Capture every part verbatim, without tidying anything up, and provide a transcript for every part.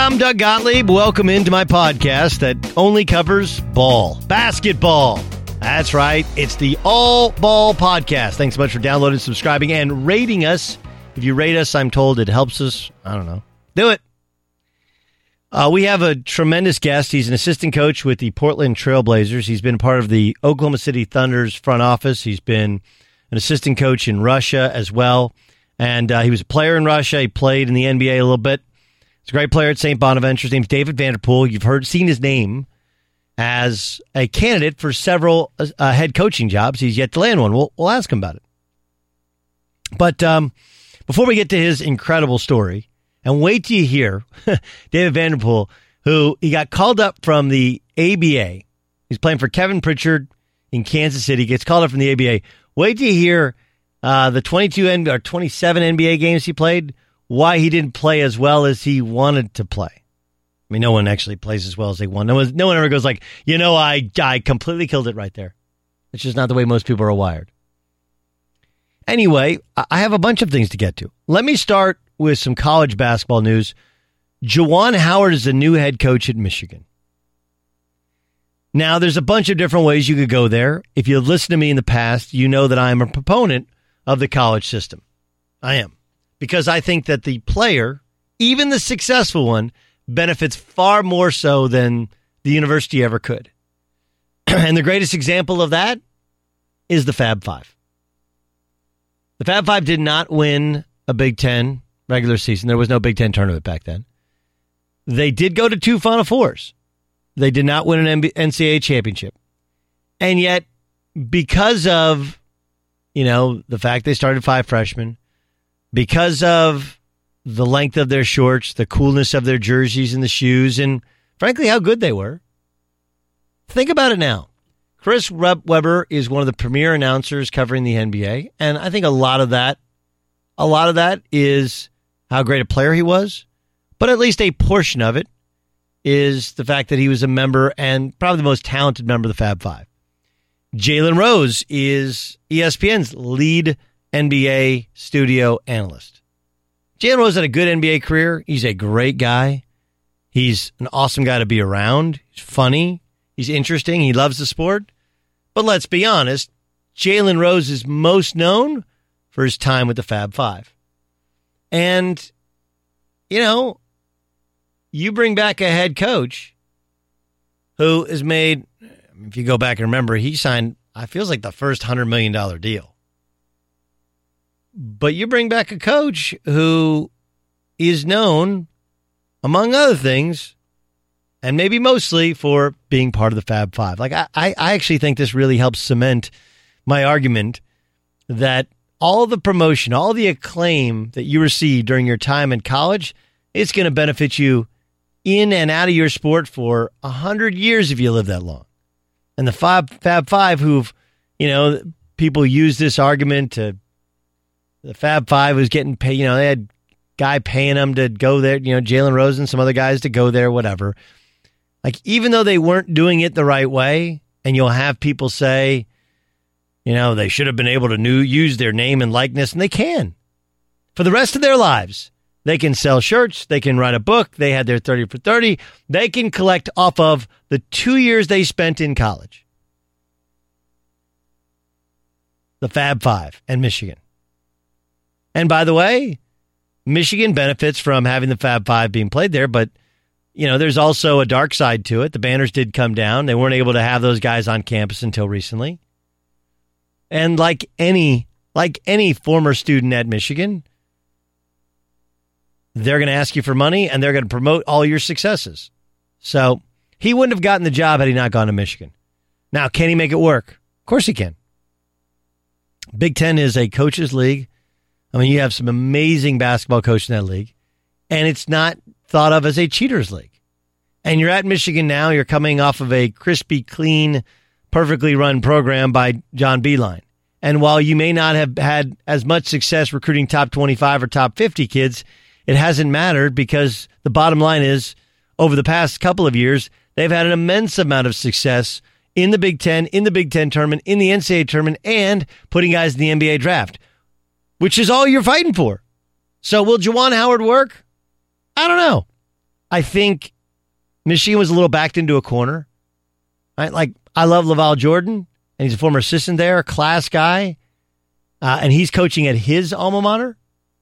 I'm Doug Gottlieb. Welcome into my podcast that only covers ball, basketball. That's right. It's the All Ball Podcast. Thanks so much for downloading, subscribing, and rating us. If you rate us, I'm told it helps us. I don't know. Do it. Uh, we have a tremendous guest. He's an assistant coach with the Portland Trail Blazers. He's been part of the Oklahoma City Thunder's front office. He's been an assistant coach in Russia as well. And uh, he was a player in Russia. He played in the N B A a little bit. He's a great player at Saint Bonaventure. His name's David Vanterpool. You've heard, seen his name as a candidate for several uh, head coaching jobs. He's yet to land one. We'll, we'll ask him about it. But um, before we get to his incredible story, and wait till you hear David Vanterpool, who he got called up from the A B A. He's playing for Kevin Pritchard in Kansas City. Gets called up from the A B A. Wait till you hear uh, the twenty-two N B A, or twenty-seven N B A games he played, why he didn't play as well as he wanted to play. I mean, no one actually plays as well as they want. No one, no one ever goes like, you know, I, I completely killed it right there. It's just not the way most people are wired. Anyway, I have a bunch of things to get to. Let me start with some college basketball news. Juwan Howard is the new head coach at Michigan. Now, there's a bunch of different ways you could go there. If you've listened to me in the past, you know that I'm a proponent of the college system. I am. Because I think that the player, even the successful one, benefits far more so than the university ever could. And the greatest example of that is the Fab Five. The Fab Five did not win a Big Ten regular season. There was no Big Ten tournament back then. They did go to two Final Fours. They did not win an N C double A championship. And yet, because of, you know, the fact they started five freshmen, because of the length of their shorts, the coolness of their jerseys and the shoes, and frankly, how good they were. Think about it now. Chris Webber is one of the premier announcers covering the N B A, and I think a lot of that, a lot of that is how great a player he was, but at least a portion of it is the fact that he was a member and probably the most talented member of the Fab Five. Jalen Rose is E S P N's lead N B A studio analyst. Jalen Rose had a good N B A career. He's a great guy. He's an awesome guy to be around. He's funny. He's interesting. He loves the sport. But let's be honest, Jalen Rose is most known for his time with the Fab Five. And, you know, you bring back a head coach who has made, if you go back and remember, he signed, I feels like the first one hundred million dollars deal. But you bring back a coach who is known, among other things, and maybe mostly for being part of the Fab Five. Like, I, I actually think this really helps cement my argument that all the promotion, all the acclaim that you receive during your time in college, it's going to benefit you in and out of your sport for a hundred years if you live that long. And the Fab, Fab Five, who've, you know, people use this argument to, the Fab Five was getting paid, you know, they had a guy paying them to go there, you know, Jalen Rose and some other guys to go there, whatever. Like, even though they weren't doing it the right way, and you'll have people say, you know, they should have been able to new, use their name and likeness, and they can. For the rest of their lives, they can sell shirts, they can write a book, they had their thirty for thirty, they can collect off of the two years they spent in college. The Fab Five and Michigan. And by the way, Michigan benefits from having the Fab Five being played there, but, you know, there's also a dark side to it. The banners did come down. They weren't able to have those guys on campus until recently. And like any, like any former student at Michigan, they're going to ask you for money and they're going to promote all your successes. So he wouldn't have gotten the job had he not gone to Michigan. Now, can he make it work? Of course he can. Big Ten is a coaches league. I mean, you have some amazing basketball coaches in that league, and it's not thought of as a cheaters league. And you're at Michigan now. You're coming off of a crispy, clean, perfectly run program by John Beilein. And while you may not have had as much success recruiting top twenty-five or top fifty kids, it hasn't mattered because the bottom line is, over the past couple of years, they've had an immense amount of success in the Big Ten, in the Big Ten tournament, in the N C double A tournament, and putting guys in the N B A draft, which is all you're fighting for. So will Juwan Howard work? I don't know. I think Michigan was a little backed into a corner. Right? Like, I love LaVall Jordan, and he's a former assistant there, class guy, uh, and he's coaching at his alma mater.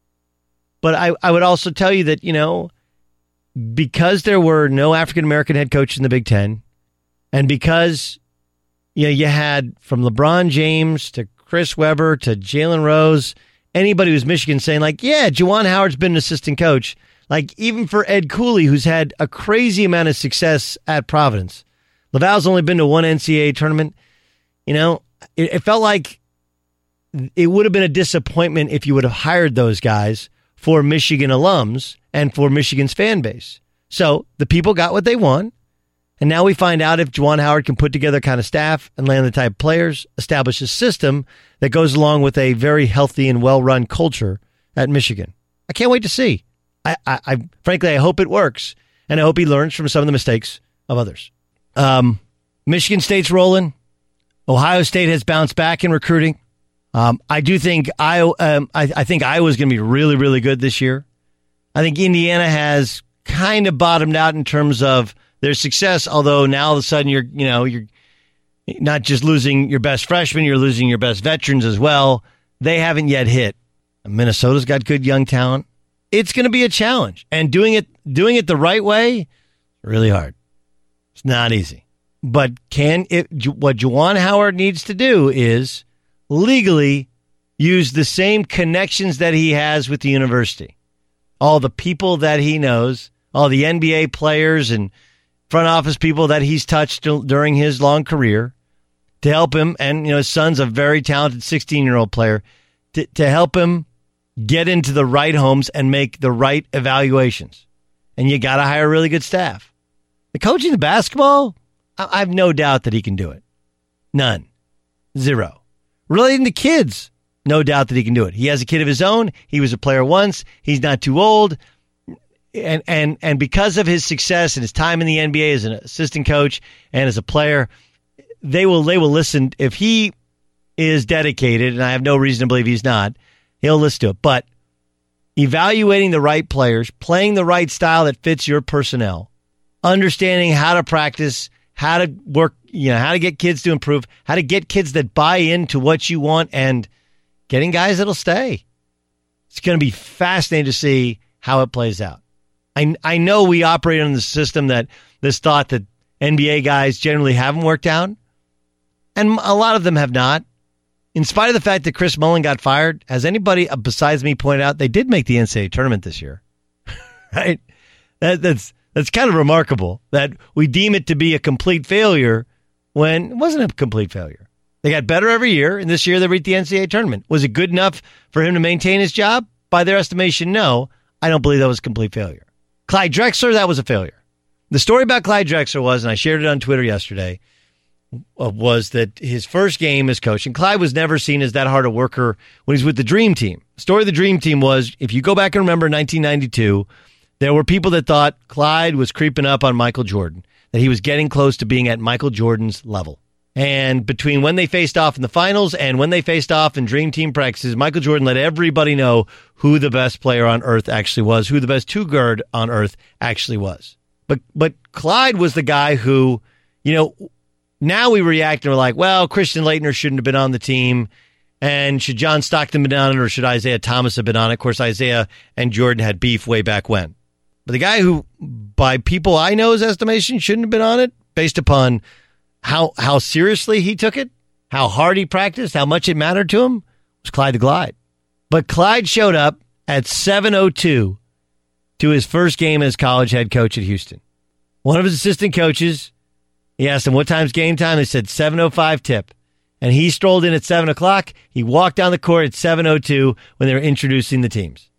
But I, I would also tell you that, you know, because there were no African-American head coaches in the Big Ten, and because you know, you had from LeBron James to Chris Webber to Jalen Rose, anybody who's Michigan saying like, yeah, Juwan Howard's been an assistant coach. Like even for Ed Cooley, who's had a crazy amount of success at Providence. LaVal's only been to one N C double A tournament. You know, it, it felt like it would have been a disappointment if you would have hired those guys for Michigan alums and for Michigan's fan base. So the people got what they want. And now we find out if Juwan Howard can put together kind of staff and land the type of players, establish a system that goes along with a very healthy and well-run culture at Michigan. I can't wait to see. I, I, I frankly, I hope it works, and I hope he learns from some of the mistakes of others. Um, Michigan State's rolling. Ohio State has bounced back in recruiting. Um, I do think I, um, I, I think Iowa's going to be really, really good this year. I think Indiana has kind of bottomed out in terms of their success, although now all of a sudden you're, you know, you're not just losing your best freshmen, you're losing your best veterans as well. They haven't yet hit. Minnesota's got good young talent. It's going to be a challenge, and doing it, doing it the right way, really hard. It's not easy. But can it? What Juwan Howard needs to do is legally use the same connections that he has with the university, all the people that he knows, all the N B A players and front office people that he's touched during his long career to help him. And, you know, his son's a very talented sixteen-year-old player to, to help him get into the right homes and make the right evaluations. And you got to hire really good staff. The coaching the basketball, I, I have no doubt that he can do it. None. Zero. Relating to kids, no doubt that he can do it. He has a kid of his own. He was a player once. He's not too old. And and and because of his success and his time in the N B A as an assistant coach and as a player, they will they will listen. If he is dedicated, and I have no reason to believe he's not, he'll listen to it. But evaluating the right players, playing the right style that fits your personnel, understanding how to practice, how to work, you know, how to get kids to improve, how to get kids that buy into what you want, and getting guys that'll stay. It's going to be fascinating to see how it plays out. I, I know we operate on the system that this thought that N B A guys generally haven't worked out, and a lot of them have not. In spite of the fact that Chris Mullin got fired, has anybody besides me pointed out they did make the N C double A tournament this year? Right? That, that's that's kind of remarkable that we deem it to be a complete failure when it wasn't a complete failure. They got better every year, and this year they reached the N C double A tournament. Was it good enough for him to maintain his job? By their estimation, no. I don't believe that was a complete failure. Clyde Drexler, that was a failure. The story about Clyde Drexler was, and I shared it on Twitter yesterday, was that his first game as coach, and Clyde was never seen as that hard a worker when he's with the Dream Team. The story of the Dream Team was, if you go back and remember nineteen ninety-two, there were people that thought Clyde was creeping up on Michael Jordan, that he was getting close to being at Michael Jordan's level. And between when they faced off in the finals and when they faced off in Dream Team practices, Michael Jordan let everybody know who the best player on earth actually was, who the best two guard on earth actually was. But but Clyde was the guy who, you know, now we react and we're like, well, Christian Laettner shouldn't have been on the team. And should John Stockton have been on it, or should Isaiah Thomas have been on it? Of course, Isaiah and Jordan had beef way back when. But the guy who, by people I know's estimation, shouldn't have been on it, based upon how how seriously he took it, how hard he practiced, how much it mattered to him, was Clyde the Glide. But Clyde showed up at seven oh two to his first game as college head coach at Houston. One of his assistant coaches, he asked him, what time's game time? They said seven oh five tip. And he strolled in at seven o'clock. He walked down the court at seven oh two when they were introducing the teams.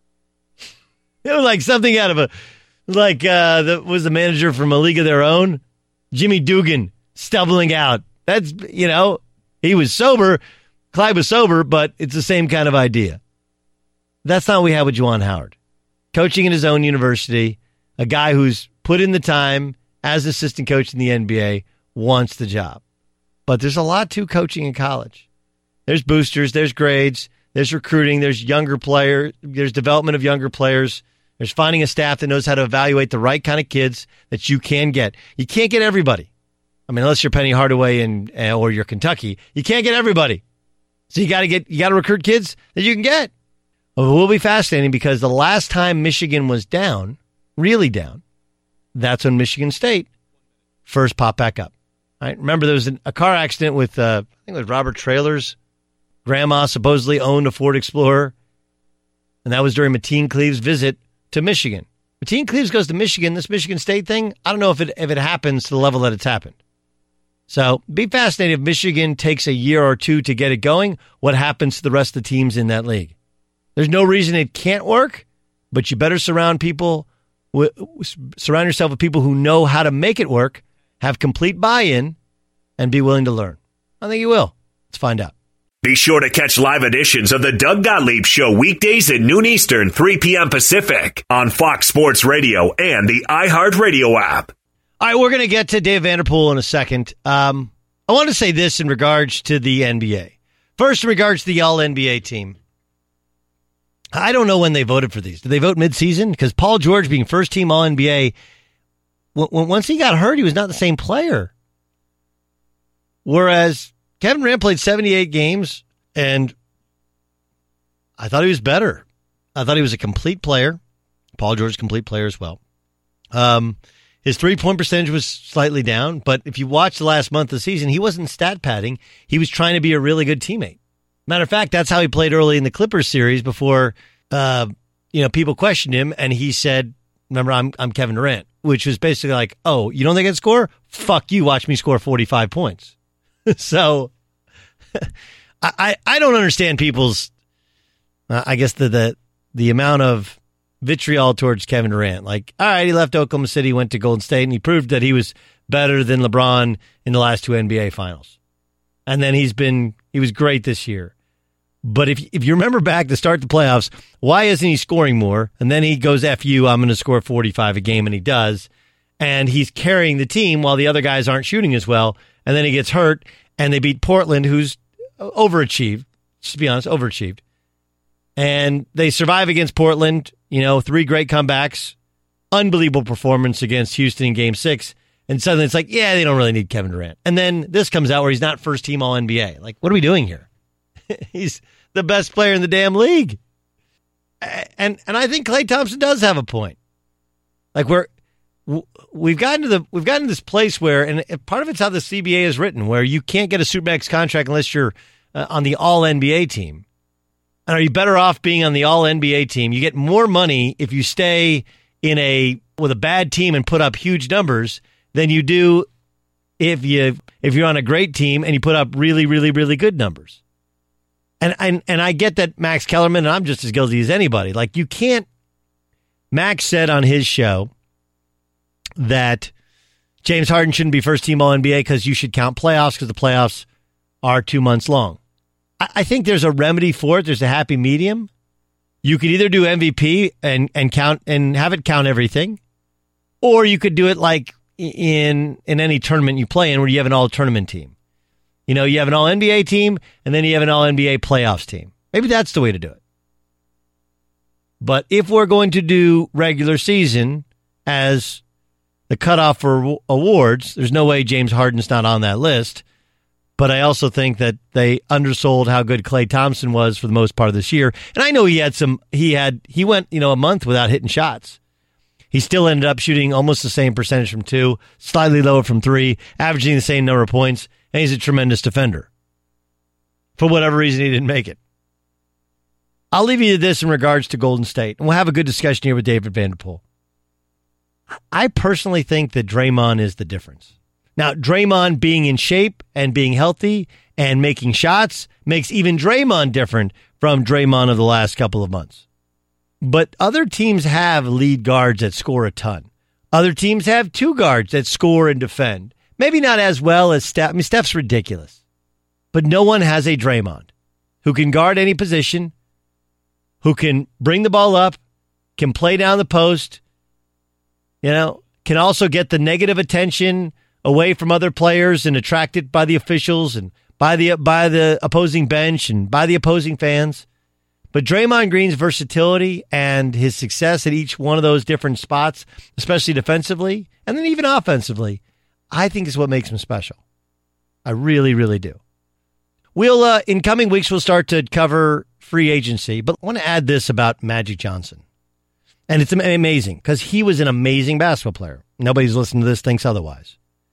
It was like something out of a, like, uh, the, was the manager from A League of Their Own? Jimmy Dugan stumbling out. That's, you know, he was sober. Clyde was sober, but it's the same kind of idea. That's not what we have with Juwan Howard. Coaching in his own university, a guy who's put in the time as assistant coach in the N B A, wants the job. But there's a lot to coaching in college. There's boosters, there's grades, there's recruiting, there's younger players, there's development of younger players, There's finding a staff that knows how to evaluate the right kind of kids that you can get. You can't get everybody. I mean, unless you're Penny Hardaway and or you're Kentucky, you can't get everybody. So you got to get you got to recruit kids that you can get. Well, it will be fascinating because the last time Michigan was down, really down, that's when Michigan State first popped back up. Right? Remember, there was an, a car accident with uh, I think it was Robert Traylor's grandma supposedly owned a Ford Explorer, and that was during Mateen Cleave's visit to Michigan. Mateen Cleaves goes to Michigan. This Michigan State thing, I don't know if it if it happens to the level that it's happened. So, be fascinated if Michigan takes a year or two to get it going. What happens to the rest of the teams in that league? There's no reason it can't work, but you better surround people, with, surround yourself with people who know how to make it work, have complete buy-in, and be willing to learn. I think you will. Let's find out. Be sure to catch live editions of the Doug Gottlieb Show weekdays at noon Eastern, three p.m. Pacific on Fox Sports Radio and the iHeartRadio app. All right, we're going to get to Dave Vanderpool in a second. Um, I want to say this in regards to the N B A. First, in regards to the All-N B A team. I don't know when they voted for these. Did they vote midseason? Because Paul George being first-team All-N B A, w- once he got hurt, he was not the same player. Whereas Kevin Durant played seventy-eight games, and I thought he was better. I thought he was a complete player. Paul George, complete player as well. Um... His three-point percentage was slightly down, but if you watch the last month of the season, he wasn't stat padding. He was trying to be a really good teammate. Matter of fact, that's how he played early in the Clippers series before uh, you know, people questioned him, and he said, remember, I'm I'm Kevin Durant, which was basically like, oh, you don't think I can score? Fuck you, watch me score forty-five points. So I, I don't understand people's, uh, I guess, the, the the amount of vitriol towards Kevin Durant. Like, all right, he left Oklahoma City, went to Golden State, and he proved that he was better than LeBron in the last two N B A finals. And then he's been, he was great this year. But if if you remember back to start the playoffs, why isn't he scoring more? And then he goes, F you, I'm going to score forty-five a game, and he does. And he's carrying the team while the other guys aren't shooting as well. And then he gets hurt, and they beat Portland, who's overachieved, just to be honest, overachieved. And they survive against Portland, you know, three great comebacks, unbelievable performance against Houston in game six. And suddenly it's like, yeah, they don't really need Kevin Durant. And then this comes out where he's not first team All N B A. Like, what are we doing here? He's the best player in the damn league. And and I think Klay Thompson does have a point. Like, we're we've gotten to the we've gotten to this place where, and part of it's how the C B A is written, where you can't get a Supermax contract unless you're uh, on the All N B A team. And are you better off being on the All N B A team? You get more money if you stay in a with a bad team and put up huge numbers than you do if you if you're on a great team and you put up really, really, really good numbers. And and and I get that Max Kellerman, and I'm just as guilty as anybody. Like, you can't. Max said on his show that James Harden shouldn't be first team All N B A because you should count playoffs because the playoffs are two months long. I think there's a remedy for it. There's a happy medium. You could either do M V P and, and count and have it count everything, or you could do it like in in any tournament you play in where you have an all tournament team. You know, you have an all N B A team and then you have an all N B A playoffs team. Maybe that's the way to do it. But if we're going to do regular season as the cutoff for awards, there's no way James Harden's not on that list. But I also think that they undersold how good Klay Thompson was for the most part of this year. And I know he had some, he had, he went, you know, a month without hitting shots. He still ended up shooting almost the same percentage from two, slightly lower from three, averaging the same number of points. And he's a tremendous defender. For whatever reason, he didn't make it. I'll leave you to this in regards to Golden State. And we'll have a good discussion here with David Vanderpool. I personally think that Draymond is the difference. Now, Draymond being in shape and being healthy and making shots makes even Draymond different from Draymond of the last couple of months. But other teams have lead guards that score a ton. Other teams have two guards that score and defend. Maybe not as well as Steph. I mean, Steph's ridiculous. But no one has a Draymond who can guard any position, who can bring the ball up, can play down the post, you know, can also get the negative attention away from other players and attracted by the officials and by the by the opposing bench and by the opposing fans. But Draymond Green's versatility and his success at each one of those different spots, especially defensively and then even offensively, I think is what makes him special. I really, really do. We'll, uh, in coming weeks, we'll start to cover free agency, but I want to add this about Magic Johnson. And it's amazing because he was an amazing basketball player. Nobody's listening to this thinks otherwise.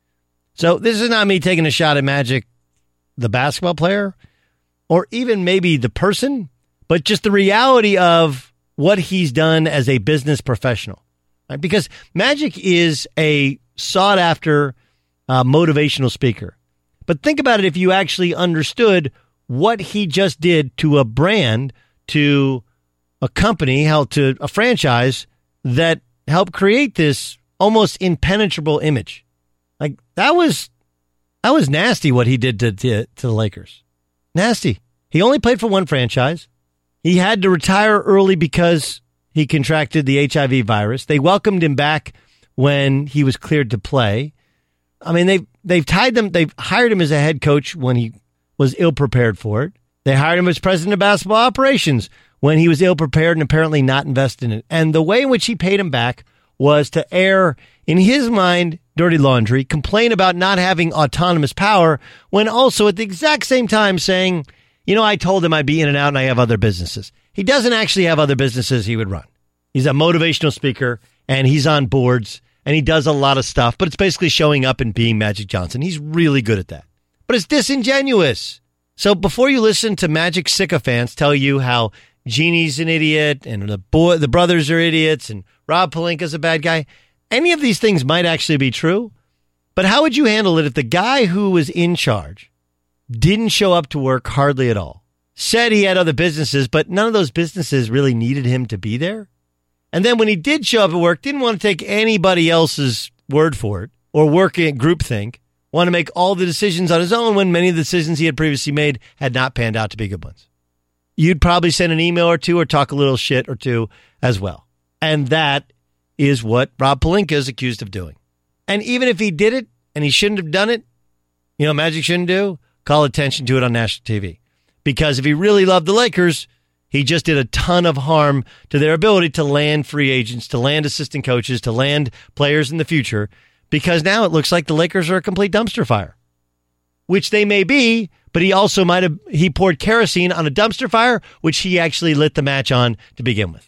So this is not me taking a shot at Magic, the basketball player, or even maybe the person, but just the reality of what he's done as a business professional. Right? Because Magic is a sought-after uh, motivational speaker. But think about it if you actually understood what he just did to a brand, to a company, how to a franchise that helped create this almost impenetrable image. Like that was that was nasty what he did to, to, to the Lakers. Nasty. He only played for one franchise. He had to retire early because he contracted the H I V virus. They welcomed him back when he was cleared to play. I mean, they've, they've tied them, they've hired him as a head coach when he was ill-prepared for it. They hired him as president of basketball operations when he was ill-prepared and apparently not invested in it. And the way in which he paid him back was to air, in his mind, dirty laundry, complain about not having autonomous power, when also at the exact same time saying, you know, I told him I'd be in and out and I have other businesses. He doesn't actually have other businesses he would run. He's a motivational speaker and he's on boards and he does a lot of stuff, but it's basically showing up and being Magic Johnson. He's really good at that. But it's disingenuous. So before you listen to Magic sycophants tell you how Jeannie's an idiot and the boy, the brothers are idiots and Rob Pelinka's a bad guy, any of these things might actually be true. But how would you handle it if the guy who was in charge didn't show up to work hardly at all, said he had other businesses, but none of those businesses really needed him to be there? And then when he did show up at work, didn't want to take anybody else's word for it or work in groupthink, want to make all the decisions on his own when many of the decisions he had previously made had not panned out to be good ones. You'd probably send an email or two or talk a little shit or two as well. And that is what Rob Pelinka is accused of doing. And even if he did it and he shouldn't have done it, you know, Magic shouldn't do, call attention to it on national T V. Because if he really loved the Lakers, he just did a ton of harm to their ability to land free agents, to land assistant coaches, to land players in the future, because now it looks like the Lakers are a complete dumpster fire, which they may be, but he also might have, he poured kerosene on a dumpster fire, which he actually lit the match on to begin with.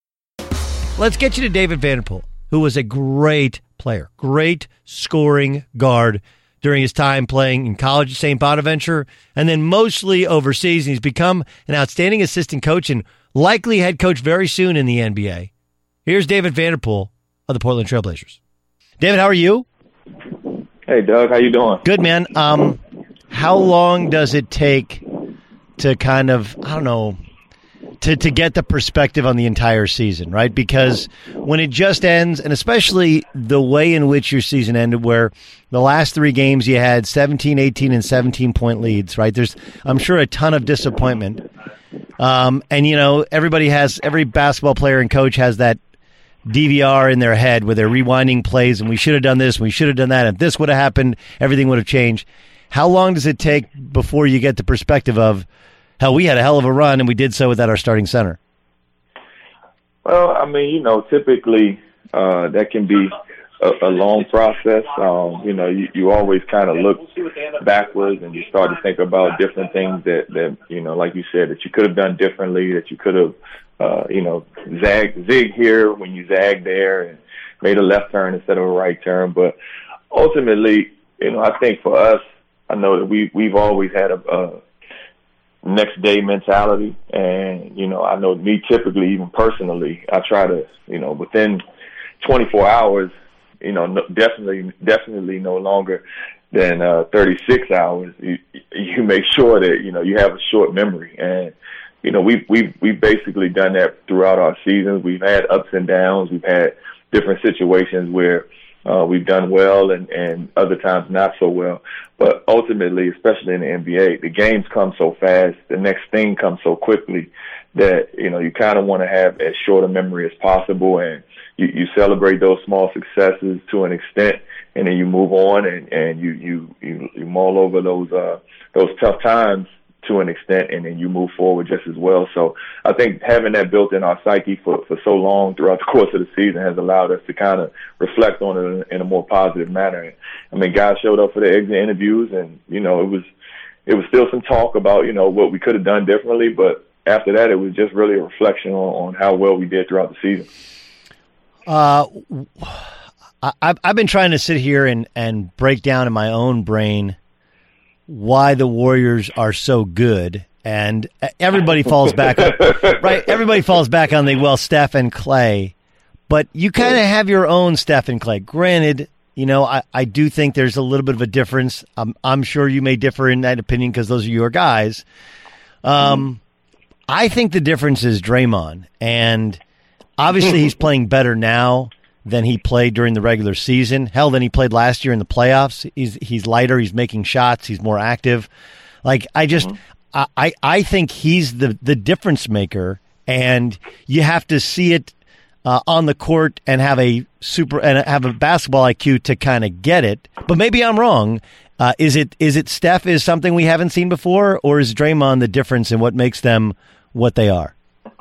Let's get you to David Vanderpool, who was a great player, great scoring guard during his time playing in college at Saint Bonaventure and then mostly overseas. And he's become an outstanding assistant coach and likely head coach very soon in the N B A. Here's David Vanderpool of the Portland Trail Blazers. David, how are you? Hey, Doug. How you doing? Good, man. Um, how long does it take to kind of, I don't know, to, to get the perspective on the entire season, right? Because when it just ends, and especially the way in which your season ended, where the last three games you had seventeen, eighteen, and seventeen-point leads, right? There's, I'm sure, a ton of disappointment. Um, and, you know, everybody has, every basketball player and coach has that D V R in their head where they're rewinding plays, and we should have done this, we should have done that. If this would have happened, everything would have changed. How long does it take before you get the perspective of, hell, we had a hell of a run, and we did so without our starting center? Well, I mean, you know, typically uh, that can be a, a long process. Um, you know, you, you always kind of look backwards and you start to think about different things that, that, you know, like you said, that you could have done differently, that you could have, uh, you know, zag, zig here when you zag there and made a left turn instead of a right turn. But ultimately, you know, I think for us, I know that we, we've always had a, a next day mentality. And, you know, I know me typically, even personally, I try to, you know, within twenty-four hours, you know, no, definitely, definitely no longer than uh, thirty-six hours, you, you make sure that, you know, you have a short memory. And, you know, we've, we've, we've basically done that throughout our seasons. We've had ups and downs. We've had different situations where uh, we've done well and, and other times not so well. But ultimately, especially in the N B A, the games come so fast, the next thing comes so quickly that, you know, you kind of want to have as short a memory as possible. And you, you celebrate those small successes to an extent, and then you move on and, and you, you, you, you mull over those, uh, those tough times to an extent, and then you move forward just as well. So I think having that built in our psyche for, for so long throughout the course of the season has allowed us to kind of reflect on it in a more positive manner. I mean, guys showed up for the exit interviews, and, you know, it was it was still some talk about, you know, what we could have done differently, but after that, it was just really a reflection on, on how well we did throughout the season. Uh, I, I've been trying to sit here and, and break down in my own brain why the Warriors are so good, and everybody falls back on, right? Everybody falls back on the, well, Steph and Clay, but you kind of have your own Steph and Clay. Granted, you know, I, I do think there's a little bit of a difference. I'm, I'm sure you may differ in that opinion because those are your guys. Um, I think the difference is Draymond, and obviously he's playing better now than he played during the regular season. Hell, than he played last year in the playoffs. He's he's lighter. He's making shots. He's more active. Like, I just, mm-hmm. I, I think he's the, the difference maker, and you have to see it uh, on the court and have a super and have a basketball I Q to kind of get it. But maybe I'm wrong. Uh, is it is it Steph is something we haven't seen before, or is Draymond the difference in what makes them what they are?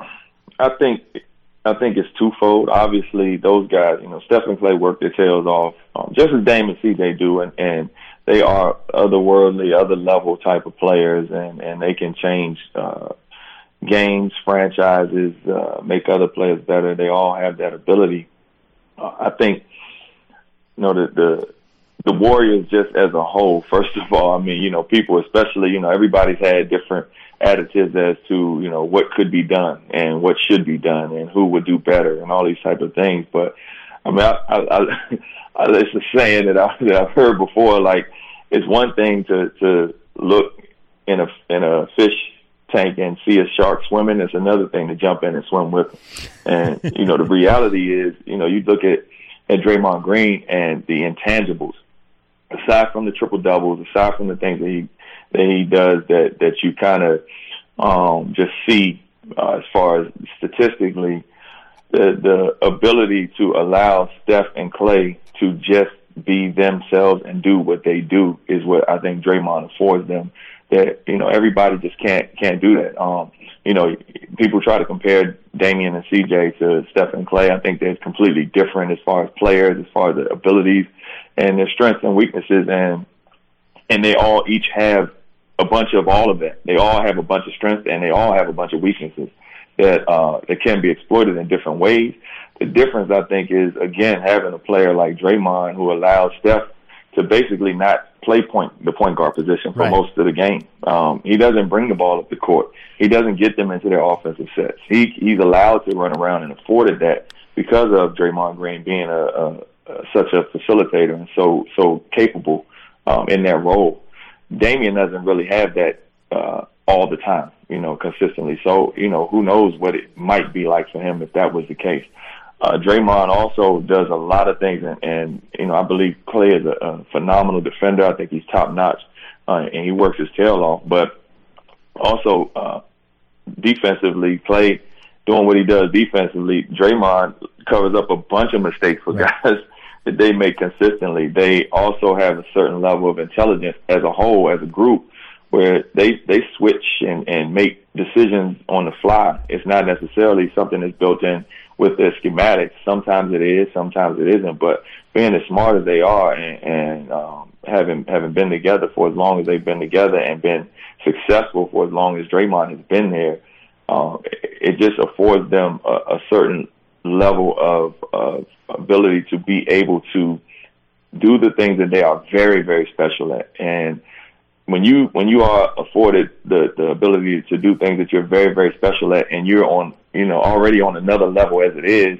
I think. I think it's twofold. Obviously, those guys, you know, Steph and Clay work their tails off, um, just as Dame and C J do, and, and they are otherworldly, other level type of players, and, and they can change uh, games, franchises, uh, make other players better. They all have that ability. Uh, I think, you know, the, the the Warriors just as a whole, first of all, I mean, you know, people especially, you know, everybody's had different additives as to, you know, what could be done and what should be done and who would do better and all these type of things. But I mean, I, I, I, I it's a saying that, I, that I've heard before. Like, it's one thing to to look in a in a fish tank and see a shark swimming. It's another thing to jump in and swim with them. And you know, the reality is, you know, you look at at Draymond Green and the intangibles. Aside from the triple doubles, aside from the things that he that he does that that you kind of um, just see uh, as far as statistically, the the ability to allow Steph and Clay to just be themselves and do what they do is what I think Draymond affords them. That, you know, everybody just can't can't do that. Um, you know, people try to compare Damian and C J to Steph and Clay. I think they're completely different as far as players, as far as their abilities and their strengths and weaknesses, and and they all each have a bunch of all of that. They all have a bunch of strengths and they all have a bunch of weaknesses that uh, that can be exploited in different ways. The difference, I think, is, again, having a player like Draymond who allows Steph to basically not play point the point guard position for right. most of the game. Um, he doesn't bring the ball up the court. He doesn't get them into their offensive sets. He he's allowed to run around and afforded that because of Draymond Green being a, a, a such a facilitator and so so capable um, in that role. Damian doesn't really have that uh, all the time, you know, consistently. So, you know, who knows what it might be like for him if that was the case. Uh, Draymond also does a lot of things, and, and you know, I believe Clay is a, a phenomenal defender. I think he's top notch, uh, and he works his tail off. But also uh, defensively, Clay doing what he does defensively, Draymond covers up a bunch of mistakes for right. guys that they make consistently. They also have a certain level of intelligence as a whole, as a group, where they they switch and, and make decisions on the fly. It's not necessarily something that's built in with their schematics. Sometimes it is, sometimes it isn't. But being as smart as they are and, and um, having having been together for as long as they've been together and been successful for as long as Draymond has been there, uh, it just affords them a, a certain level of, of ability to be able to do the things that they are very, very special at. And when you when you are afforded the, the ability to do things that you're very, very special at, and you're on, you know, already on another level as it is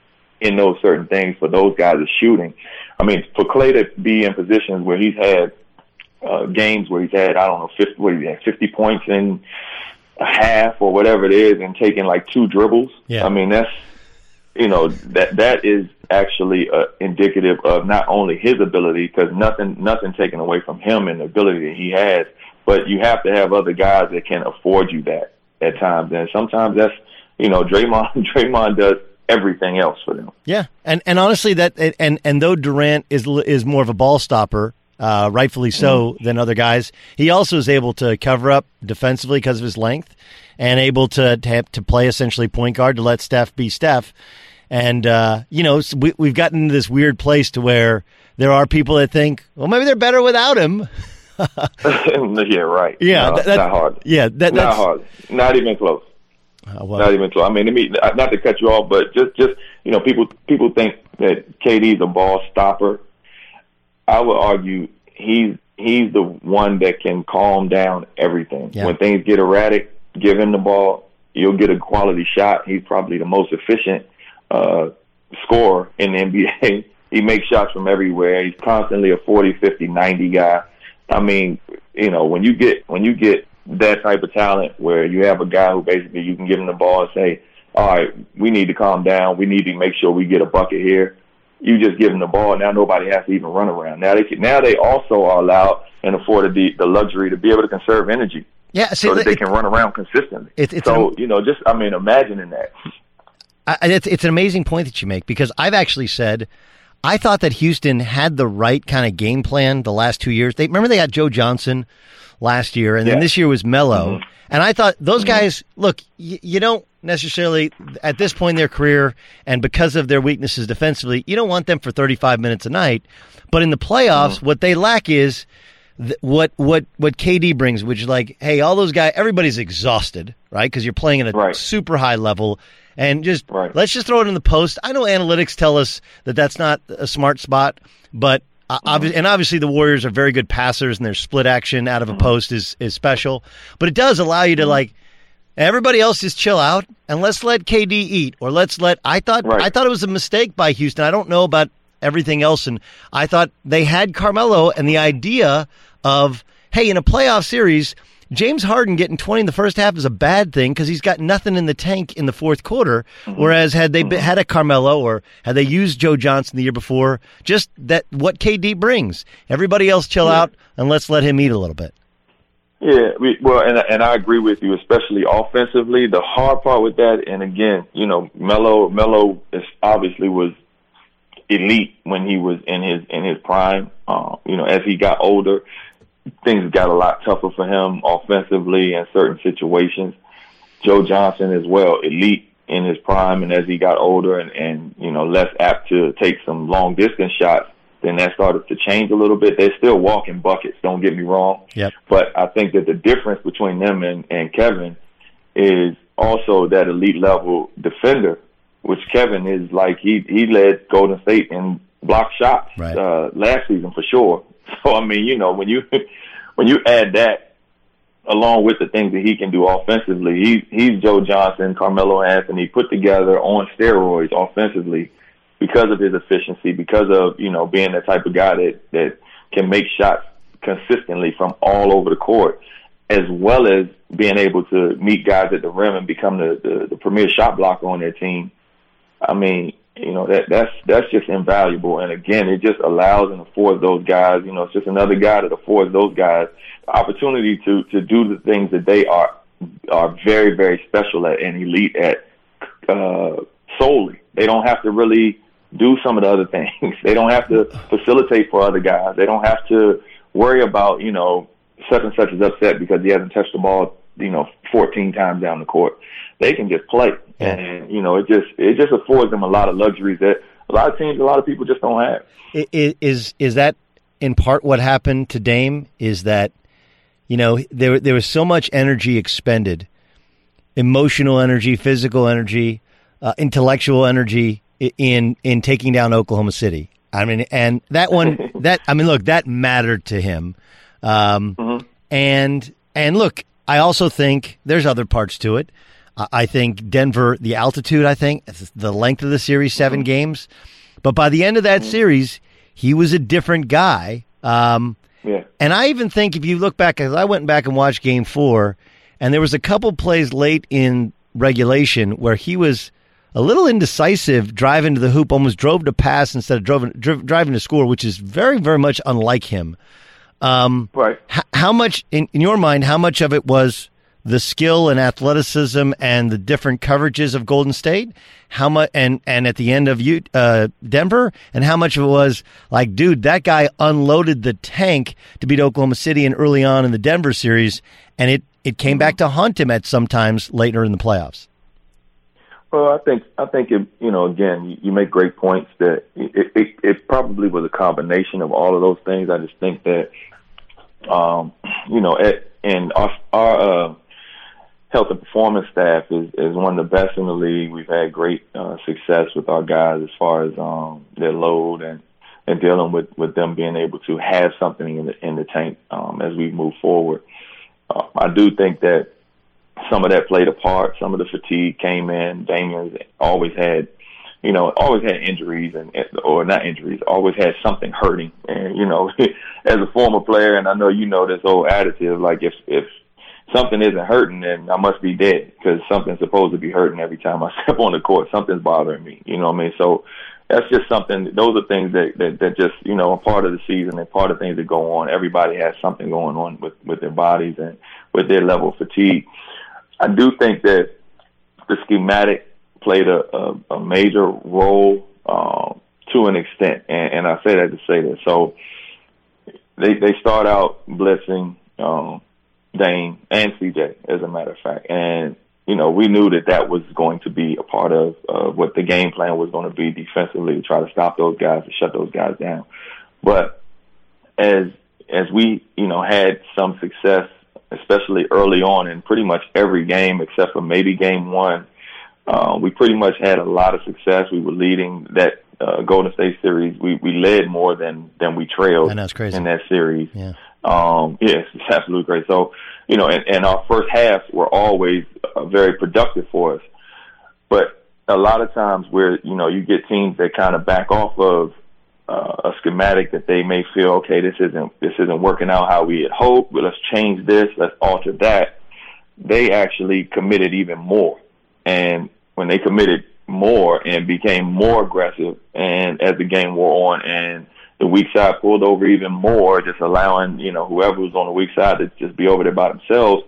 in those certain things for those guys are shooting. I mean, for Clay to be in positions where he's had uh, games where he's had, I don't know, fifty, what he had, fifty points in a half or whatever it is, and taking like two dribbles. Yeah. I mean, that's, you know, that that is actually uh, indicative of not only his ability, because nothing nothing taken away from him and the ability that he has, but you have to have other guys that can afford you that at times. And sometimes that's, you know, Draymond Draymond does everything else for them. Yeah, and and honestly, that and and though Durant is is more of a ball stopper, uh, rightfully so, mm. than other guys. He also is able to cover up defensively because of his length and able to, to, have, to play essentially point guard to let Steph be Steph. And, uh, you know, we, we've gotten into this weird place to where there are people that think, well, maybe they're better without him. Yeah, right. Yeah, no, that, that, not hard. Yeah, that, not that's hard. Not even close. Uh, well, not even close. I mean, to me, not to cut you off, but just, just you know, people people think that K D's a ball stopper. I would argue he's he's the one that can calm down everything. Yeah. When things get erratic, give him the ball, you'll get a quality shot. He's probably the most efficient uh, scorer in the N B A. He makes shots from everywhere. He's constantly a forty, fifty, ninety guy. I mean, you know, when you get when you get that type of talent where you have a guy who basically you can give him the ball and say, all right, we need to calm down. We need to make sure we get a bucket here. You just give them the ball. Now nobody has to even run around. Now they can, now they also are allowed and afforded the, the luxury to be able to conserve energy. Yeah, see, so that it, they can run around consistently. It, it's so, an, you know, just, I mean, imagining that. I, it's, it's an amazing point that you make because I've actually said I thought that Houston had the right kind of game plan the last two years. They remember they had Joe Johnson last year, and then yeah. this year was Melo. Mm-hmm. And I thought those guys, look, y- you don't necessarily, at this point in their career, and because of their weaknesses defensively, you don't want them for thirty-five minutes a night. But in the playoffs, mm-hmm. what they lack is th- what what what K D brings, which is like, hey, all those guys, everybody's exhausted, right? Because you're playing at a right. super high level. And just right. let's just throw it in the post. I know analytics tell us that that's not a smart spot, but uh, mm-hmm. obvi- and obviously the Warriors are very good passers, and their split action out of a mm-hmm. post is is special. But it does allow you to mm-hmm. like everybody else just chill out and let's let K D eat, or let's let. I thought right. I thought it was a mistake by Houston. I don't know about everything else, and I thought they had Carmelo and the idea of, hey, in a playoff series, James Harden getting twenty in the first half is a bad thing because he's got nothing in the tank in the fourth quarter. Mm-hmm. Whereas had they been, had a Carmelo or had they used Joe Johnson the year before, just that what K D brings, everybody else chill yeah. out and let's let him eat a little bit. Yeah, we, well, and and I agree with you, especially offensively. The hard part with that, and again, you know, Melo Melo is obviously was elite when he was in his in his prime. Uh, you know, as he got older, things got a lot tougher for him offensively in certain situations. Joe Johnson as well, elite in his prime, and as he got older and, and you know, less apt to take some long distance shots, then that started to change a little bit. They're still walking buckets, don't get me wrong. Yep. But I think that the difference between them and, and Kevin is also that elite level defender, which Kevin is like, he, he led Golden State in block shots right. uh, last season for sure. So, I mean, you know, when you when you add that along with the things that he can do offensively, he, he's Joe Johnson, Carmelo Anthony put together on steroids offensively because of his efficiency, because of, you know, being the type of guy that, that can make shots consistently from all over the court, as well as being able to meet guys at the rim and become the, the, the premier shot blocker on their team. I mean, you know, that that's that's just invaluable. And again, it just allows and affords those guys, you know, it's just another guy that affords those guys the opportunity to, to do the things that they are are very, very special at and elite at uh, solely. They don't have to really do some of the other things. They don't have to facilitate for other guys. They don't have to worry about, you know, such and such is upset because he hasn't touched the ball, you know, fourteen times down the court. They can just play. And, you know, it just it just affords them a lot of luxuries that a lot of teams, a lot of people just don't have. Is is that in part what happened to Dame? Is that, you know, there there was so much energy expended, emotional energy, physical energy, uh, intellectual energy in in taking down Oklahoma City. I mean, and that one, that I mean, look, that mattered to him. Um, mm-hmm. And and look, I also think there's other parts to it. I think Denver, the altitude, I think, the length of the series, seven mm-hmm. games. But by the end of that mm-hmm. series, he was a different guy. Um, yeah. And I even think if you look back, because I went back and watched game four, and there was a couple plays late in regulation where he was a little indecisive, driving to the hoop, almost drove to pass instead of drove, driv- driving to score, which is very, very much unlike him. Um, right. H- how much, in, in your mind, how much of it was the skill and athleticism and the different coverages of Golden State, how much, and, and at the end of you, uh, Denver, and how much of it was like, dude, that guy unloaded the tank to beat Oklahoma City and early on in the Denver series, and it, it came back to haunt him at sometimes later in the playoffs. Well, I think I think it, you know, again, you, you make great points that it, it, it probably was a combination of all of those things. I just think that, um, you know, at, and our, our uh, health and performance staff is, is one of the best in the league. We've had great uh, success with our guys as far as um, their load and, and dealing with, with them being able to have something in the, in the tank um, as we move forward. Uh, I do think that some of that played a part. Some of the fatigue came in. Damian's always had, you know, always had injuries and or not injuries, always had something hurting. And, you know, as a former player, and I know you know this old attitude, like if if something isn't hurting, then I must be dead because something's supposed to be hurting every time I step on the court. Something's bothering me. You know what I mean? So that's just something. Those are things that, that, that just, you know, are part of the season and part of things that go on. Everybody has something going on with, with their bodies and with their level of fatigue. I do think that the schematic played a, a, a major role uh, to an extent, and, and I say that to say that. So they they start out blitzing um, Dame and C J, as a matter of fact, and you know we knew that that was going to be a part of uh, what the game plan was going to be defensively to try to stop those guys, to shut those guys down. But as as we you know had some success, especially early on in pretty much every game except for maybe game one. Uh, we pretty much had a lot of success. We were leading that uh, Golden State series. We we led more than, than we trailed and that's crazy. In that series. Yeah. Um, yes, it's absolutely great. So, you know, and, and our first halves were always uh, very productive for us. But a lot of times where, you know, you get teams that kind of back off of Uh, a schematic that they may feel, okay, this isn't this isn't working out how we had hoped, but let's change this, let's alter that. They actually committed even more. And when they committed more and became more aggressive, and as the game wore on and the weak side pulled over even more, just allowing, you know, whoever was on the weak side to just be over there by themselves,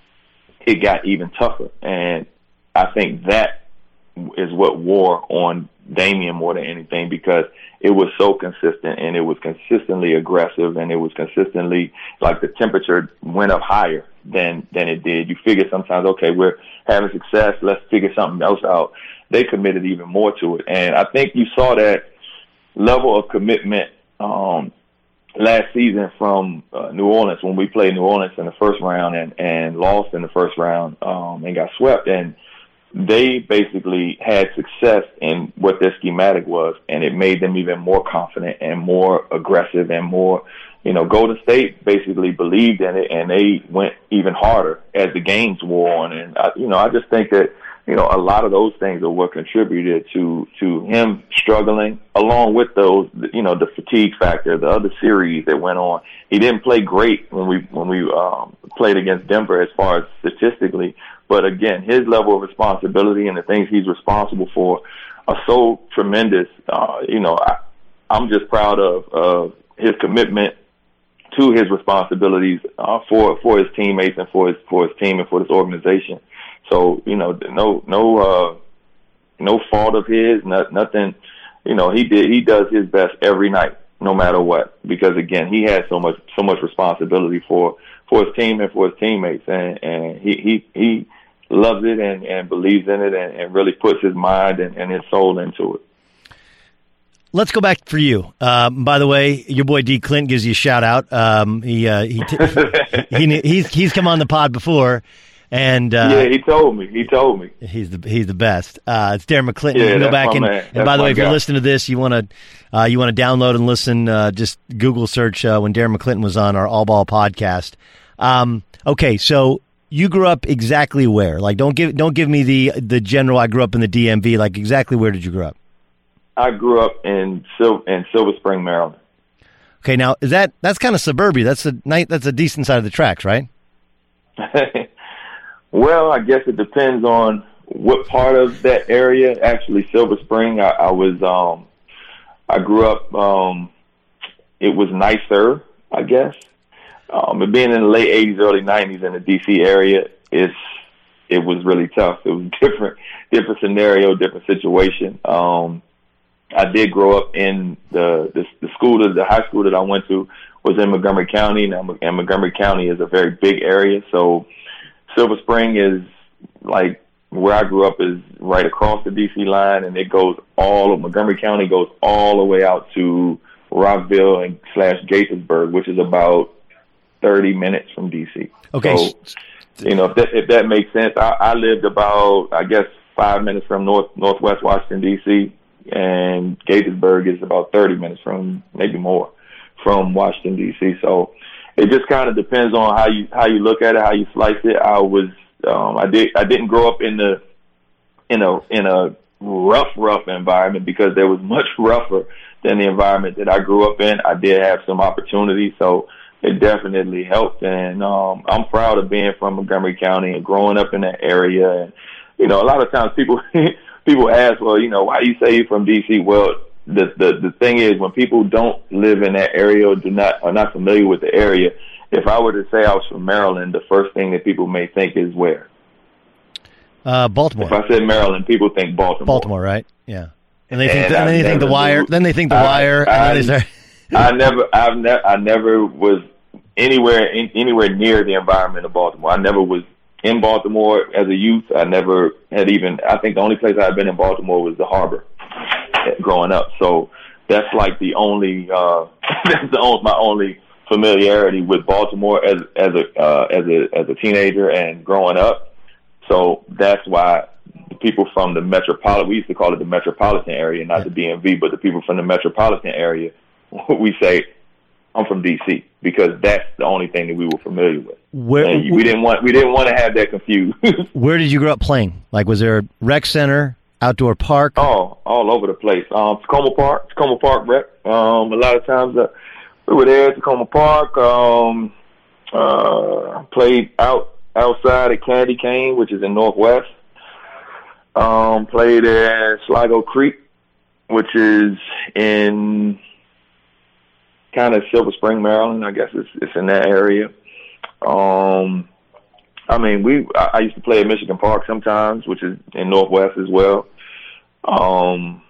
it got even tougher. And I think that is what wore on Damian more than anything, because it was so consistent and it was consistently aggressive and it was consistently like the temperature went up higher than than it did. You figure sometimes, okay, we're having success, let's figure something else out. They committed even more to it. And I think you saw that level of commitment um, last season from uh, New Orleans when we played New Orleans in the first round and, and lost in the first round um, and got swept. And they basically had success in what their schematic was, and it made them even more confident and more aggressive and more, you know, Golden State basically believed in it, and they went even harder as the games wore on. And, I, you know, I just think that, you know, a lot of those things are what contributed to, to him struggling, along with those, you know, the fatigue factor, the other series that went on. He didn't play great when we, when we um, played against Denver as far as statistically. But again, his level of responsibility and the things he's responsible for are so tremendous. Uh, you know, I, I'm just proud of, of his commitment to his responsibilities uh, for for his teammates and for his for his team and for this organization. So, you know, no no uh, no fault of his, not, nothing. You know, he did he does his best every night, no matter what, because again, he has so much so much responsibility for for his team and for his teammates, and and he he he. loves it and, and believes in it and, and really puts his mind and, and his soul into it. Let's go back for you. Um, by the way, your boy D. Clint gives you a shout out. Um, he uh, he, t- he he he's he's come on the pod before, and uh, yeah, he told me. He told me he's the he's the best. Uh, it's Darren McClinton. Yeah, you can go back and, and by the way, if guy. you're listening to this, you want to uh, you want to download and listen. Uh, just Google search uh, when Darren McClinton was on our All Ball podcast. Um, okay, so. You grew up exactly where? Like, don't give don't give me the the general. I grew up in the D M V. Like, exactly where did you grow up? I grew up in Sil- in Silver Spring, Maryland. Okay, now is that that's kind of suburbia? That's a night. That's a decent side of the tracks, right? Well, I guess it depends on what part of that area. Actually, Silver Spring. I, I was um, I grew up. Um, it was nicer, I guess. Um, and being in the late eighties, early nineties in the D C area, it's it was really tough. It was different, different scenario, different situation. Um, I did grow up in the, the the school, that, the high school that I went to was in Montgomery County, and, and Montgomery County is a very big area. So Silver Spring is like where I grew up is right across the D C line, and it goes all of Montgomery County goes all the way out to Rockville and slash Gaithersburg, which is about thirty minutes from D C. Okay. So, you know, if that, if that makes sense, I, I lived about, I guess, five minutes from North Northwest Washington, D C, and Gaithersburg is about thirty minutes from, maybe more, from Washington, D C. So it just kind of depends on how you how you look at it, how you slice it. I was um, I did I didn't grow up in the in a in a rough rough environment, because there was much rougher than the environment that I grew up in. I did have some opportunities, so it definitely helped. And um, I'm proud of being from Montgomery County and growing up in that area. And you know, a lot of times people people ask, well, you know, why you say you're from D C? Well, the the the thing is, when people don't live in that area or do not are not familiar with the area, if I were to say I was from Maryland, the first thing that people may think is where? Uh, Baltimore. If I said Maryland, people think Baltimore. Baltimore, right? Yeah. And they think And the, and then they think the wire. knew, Then they think the I, wire. I, and then they start. I never, I've never, I never was anywhere in, anywhere near the environment of Baltimore. I never was in Baltimore as a youth. I never had even. I think the only place I've been in Baltimore was the Harbor growing up. So that's like the only. Uh, that's the only, my only familiarity with Baltimore as as a uh, as a as a teenager and growing up. So that's why the people from the metropolitan, we used to call it the metropolitan area, not the D M V, but the people from the metropolitan area, we say, I'm from D C, because that's the only thing that we were familiar with. Where, and we didn't want we didn't want to have that confused. Where did you grow up playing? Like, was there a rec center, outdoor park? Oh, all over the place. Um, Tacoma Park, Tacoma Park rec. Um, a lot of times uh, we were there at Tacoma Park. Um, uh, played out. outside at Candy Cane, which is in Northwest. Um, played at Sligo Creek, which is in kind of Silver Spring, Maryland. I guess it's it's in that area. Um, I mean, we I, I used to play at Michigan Park sometimes, which is in Northwest as well. Um,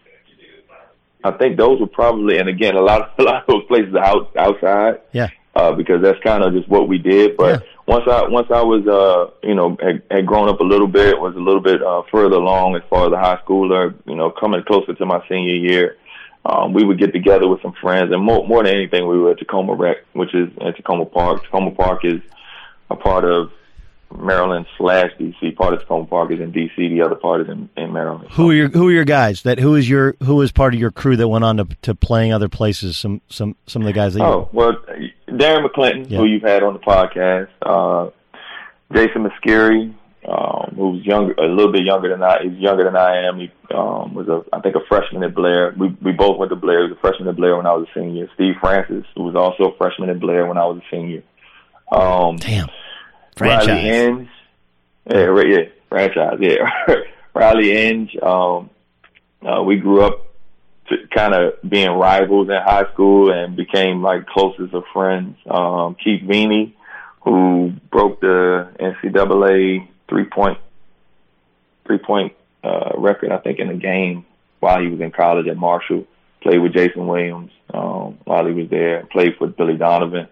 I think those were probably, and again, a lot of a lot of those places are out outside. Yeah. Uh, because that's kind of just what we did. But yeah. once I once I was, uh, you know, had, had grown up a little bit, was a little bit uh, further along as far as the high schooler, you know, coming closer to my senior year, um, we would get together with some friends, and more more than anything, we were at Tacoma Rec, which is at Tacoma Park. Tacoma Park is a part of Maryland slash D C. Part of Tacoma Park is in D C. The other part is in, in Maryland. Who are your Who are your guys? That who is your who is part of your crew that went on to to playing other places? Some some some of the guys that. Oh you... well, Darren McClinton, yeah. who you've had on the podcast, uh, Jason Muscari, um, who's younger, a little bit younger than I. He's younger than I am. He um, was a I think a freshman at Blair. We we both went to Blair. He was a freshman at Blair when I was a senior. Steve Francis, who was also a freshman at Blair when I was a senior. Um, Damn. Franchise. Riley Inge, yeah, right, yeah, franchise, yeah. Riley Inge, um, uh, we grew up kind of being rivals in high school and became like closest of friends. Um, Keith Veeney, who broke the N C double A three point three point uh, record, I think, in a game while he was in college at Marshall. Played with Jason Williams um, while he was there. Played for Billy Donovan.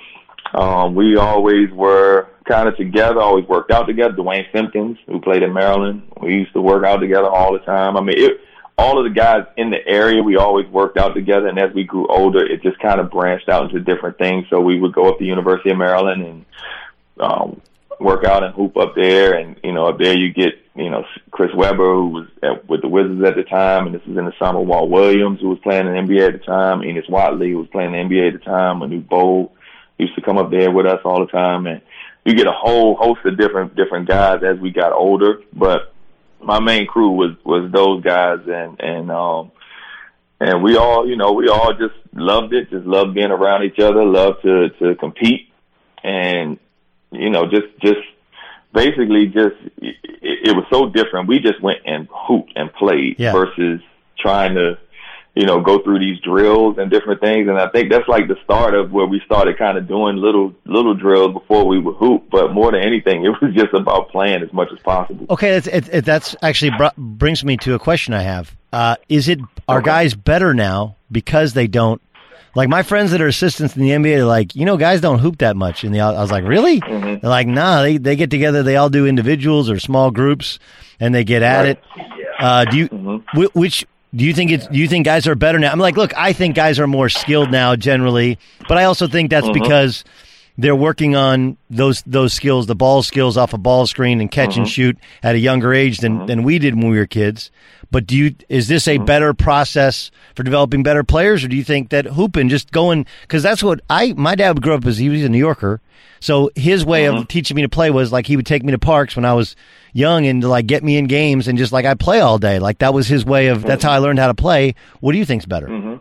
Um, we always were kind of together, always worked out together. Dwayne Simpkins, who played in Maryland, we used to work out together all the time. I mean, it, all of the guys in the area, we always worked out together. And as we grew older, it just kind of branched out into different things. So we would go up to the University of Maryland and um, work out and hoop up there. And, you know, up there you get, you know, Chris Webber, who was at, with the Wizards at the time. And this was in the summer. Walt Williams, who was playing in the N B A at the time. Enos Watley, who was playing in the N B A at the time. Manu Bowl used to come up there with us all the time. And you get a whole host of different different guys as we got older. But my main crew was, was those guys, and, and um and we all, you know, we all just loved it, just loved being around each other, loved to, to compete, and, you know, just just basically just it, it was so different. We just went and hooped and played yeah. versus trying to you know, go through these drills and different things. And I think that's like the start of where we started kind of doing little little drills before we would hoop. But more than anything, it was just about playing as much as possible. Okay, that's, it, it, that's actually br- brings me to a question I have. Uh, is it are Okay. guys better now because they don't? Like my friends that are assistants in the N B A are like, you know, guys don't hoop that much. And the, I was like, really? Mm-hmm. They're like, nah, they, they get together. They all do individuals or small groups and they get at Right. it. Uh, do you, Mm-hmm. wh- which, do you think it's, do you think guys are better now? I'm like, look, I think guys are more skilled now generally, but I also think that's Mm-hmm. because they're working on those, those skills, the ball skills off a ball screen and catch Mm-hmm. and shoot at a younger age than, than we did when we were kids. But do you, is this Mm-hmm. a better process for developing better players, or do you think that hooping, just going, because that's what I, my dad grew up as he was a New Yorker. So his way Mm-hmm. of teaching me to play was like he would take me to parks when I was young and like get me in games and just like I play all day. Like that was his way of, that's how I learned how to play. What do you think's better? Mm-hmm.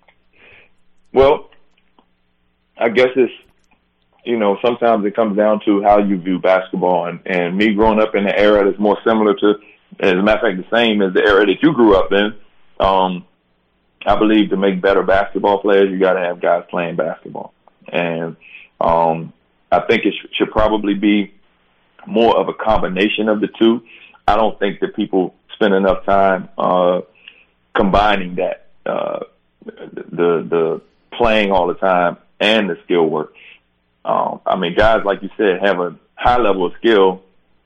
Well, I guess it's, you know, sometimes it comes down to how you view basketball. And, and me growing up in an era that's more similar to, as a matter of fact, the same as the era that you grew up in, um, I believe to make better basketball players, you got to have guys playing basketball. And um, I think it sh- should probably be more of a combination of the two. I don't think that people spend enough time uh, combining that, uh, the the playing all the time and the skill work. Um, I mean, guys, like you said, have a high level of skill,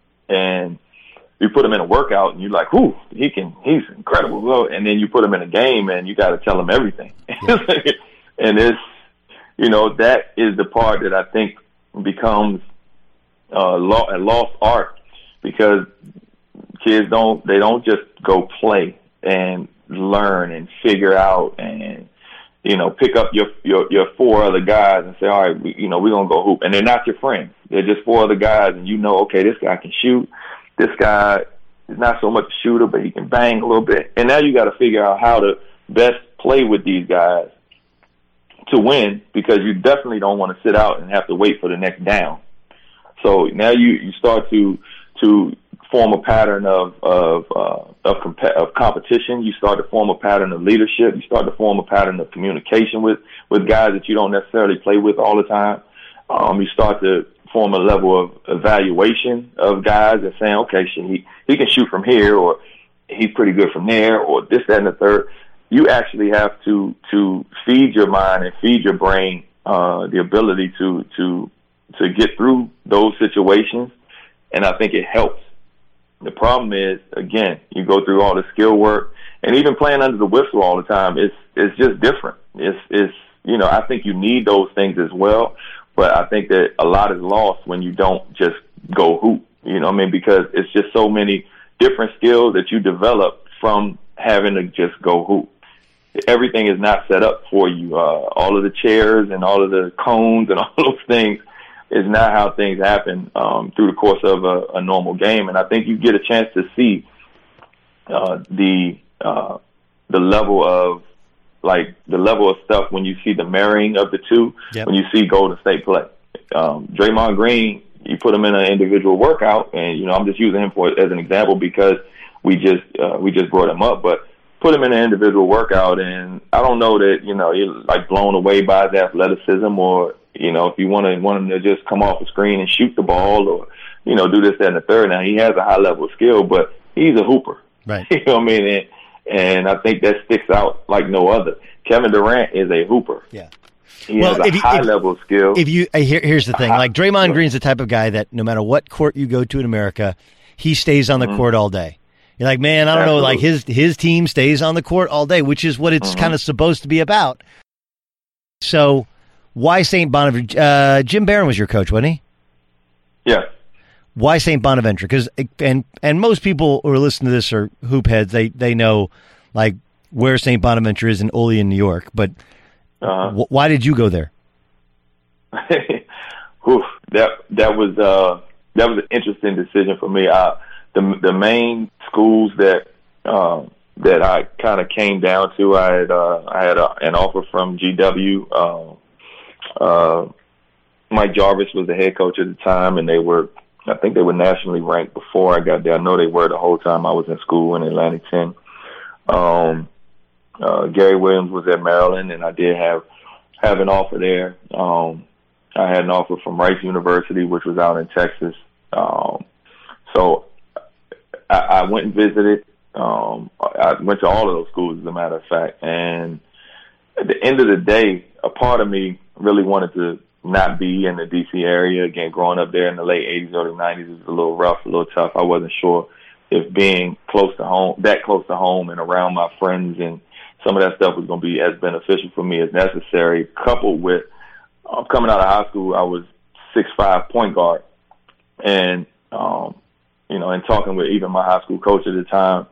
and you put him in a workout and you're like, whoo, he can, he's incredible. Well, and then you put him in a game and you got to tell him everything. Yeah. And it's, you know, that is the part that I think becomes uh, lo- a lost art, because kids don't, they don't just go play and learn and figure out and, you know, pick up your, your, your four other guys and say, all right, we, you know, we're going to go hoop. And they're not your friends. They're just four other guys, and you know, okay, this guy can shoot. This guy is not so much a shooter, but he can bang a little bit. And now you got to figure out how to best play with these guys to win, because you definitely don't want to sit out and have to wait for the next down. So now you, you start to to form a pattern of of uh, of, comp- of competition. You start to form a pattern of leadership. You start to form a pattern of communication with, with guys that you don't necessarily play with all the time. Um, you start to form a level of evaluation of guys and saying, okay, shit, he, he can shoot from here, or he's pretty good from there, or this, that, and the third. You actually have to to feed your mind and feed your brain uh, the ability to to to get through those situations, and I think it helps. The problem is, again, you go through all the skill work, and even playing under the whistle all the time, it's it's just different. It's it's you know, I think you need those things as well, but I think that a lot is lost when you don't just go hoop. You know what I mean? Because it's just so many different skills that you develop from having to just go hoop. Everything is not set up for you. Uh, all of the chairs and all of the cones and all those things is not how things happen um, through the course of a, a normal game. And I think you get a chance to see uh, the uh, the level of like the level of stuff when you see the marrying of the two. Yep. When you see Golden State play, um, Draymond Green, you put him in an individual workout, and you know I'm just using him for as an example because we just uh, we just brought him up, but. Put him in an individual workout, and I don't know that, you know, you're like blown away by his athleticism, or, you know, if you want to want him to just come off the screen and shoot the ball, or, you know, do this, that, and the third. Now, he has a high level of skill, but he's a hooper. Right. You know what I mean? And, and I think that sticks out like no other. Kevin Durant is a hooper. Yeah. He well, has a if you, high if, level of skill. If you, uh, here, here's the thing, like Draymond Green's the type of guy that no matter what court you go to in America, he stays on the mm-hmm. court all day. You're like, man, I don't Absolutely. know, like his his team stays on the court all day, which is what it's mm-hmm. kind of supposed to be about. So why Saint Bonaventure? Uh, Jim Barron was your coach, wasn't he? Yeah. Why Saint Bonaventure? Because and and most people who are listening to this are hoop heads. They they know like where Saint Bonaventure is in Olean, New York. But uh-huh. w- why did you go there? Oof, that that was uh, that was an interesting decision for me. I, The the main schools that um, that I kind of came down to, I had uh, I had a, an offer from G W. Uh, uh, Mike Jarvis was the head coach at the time, and they were I think they were nationally ranked before I got there. I know they were the whole time I was in school in Atlantic ten. Um, uh, Gary Williams was at Maryland, and I did have have an offer there. Um, I had an offer from Rice University, which was out in Texas. Um, so I, I went and visited. Um, I went to all of those schools, as a matter of fact. And at the end of the day, a part of me really wanted to not be in the D C area. Again, growing up there in the late eighties, early nineties was a little rough, a little tough. I wasn't sure if being close to home, that close to home and around my friends and some of that stuff was going to be as beneficial for me as necessary. Coupled with uh, coming out of high school, I was six five point guard. And, um, you know, and talking with even my high school coach at the time,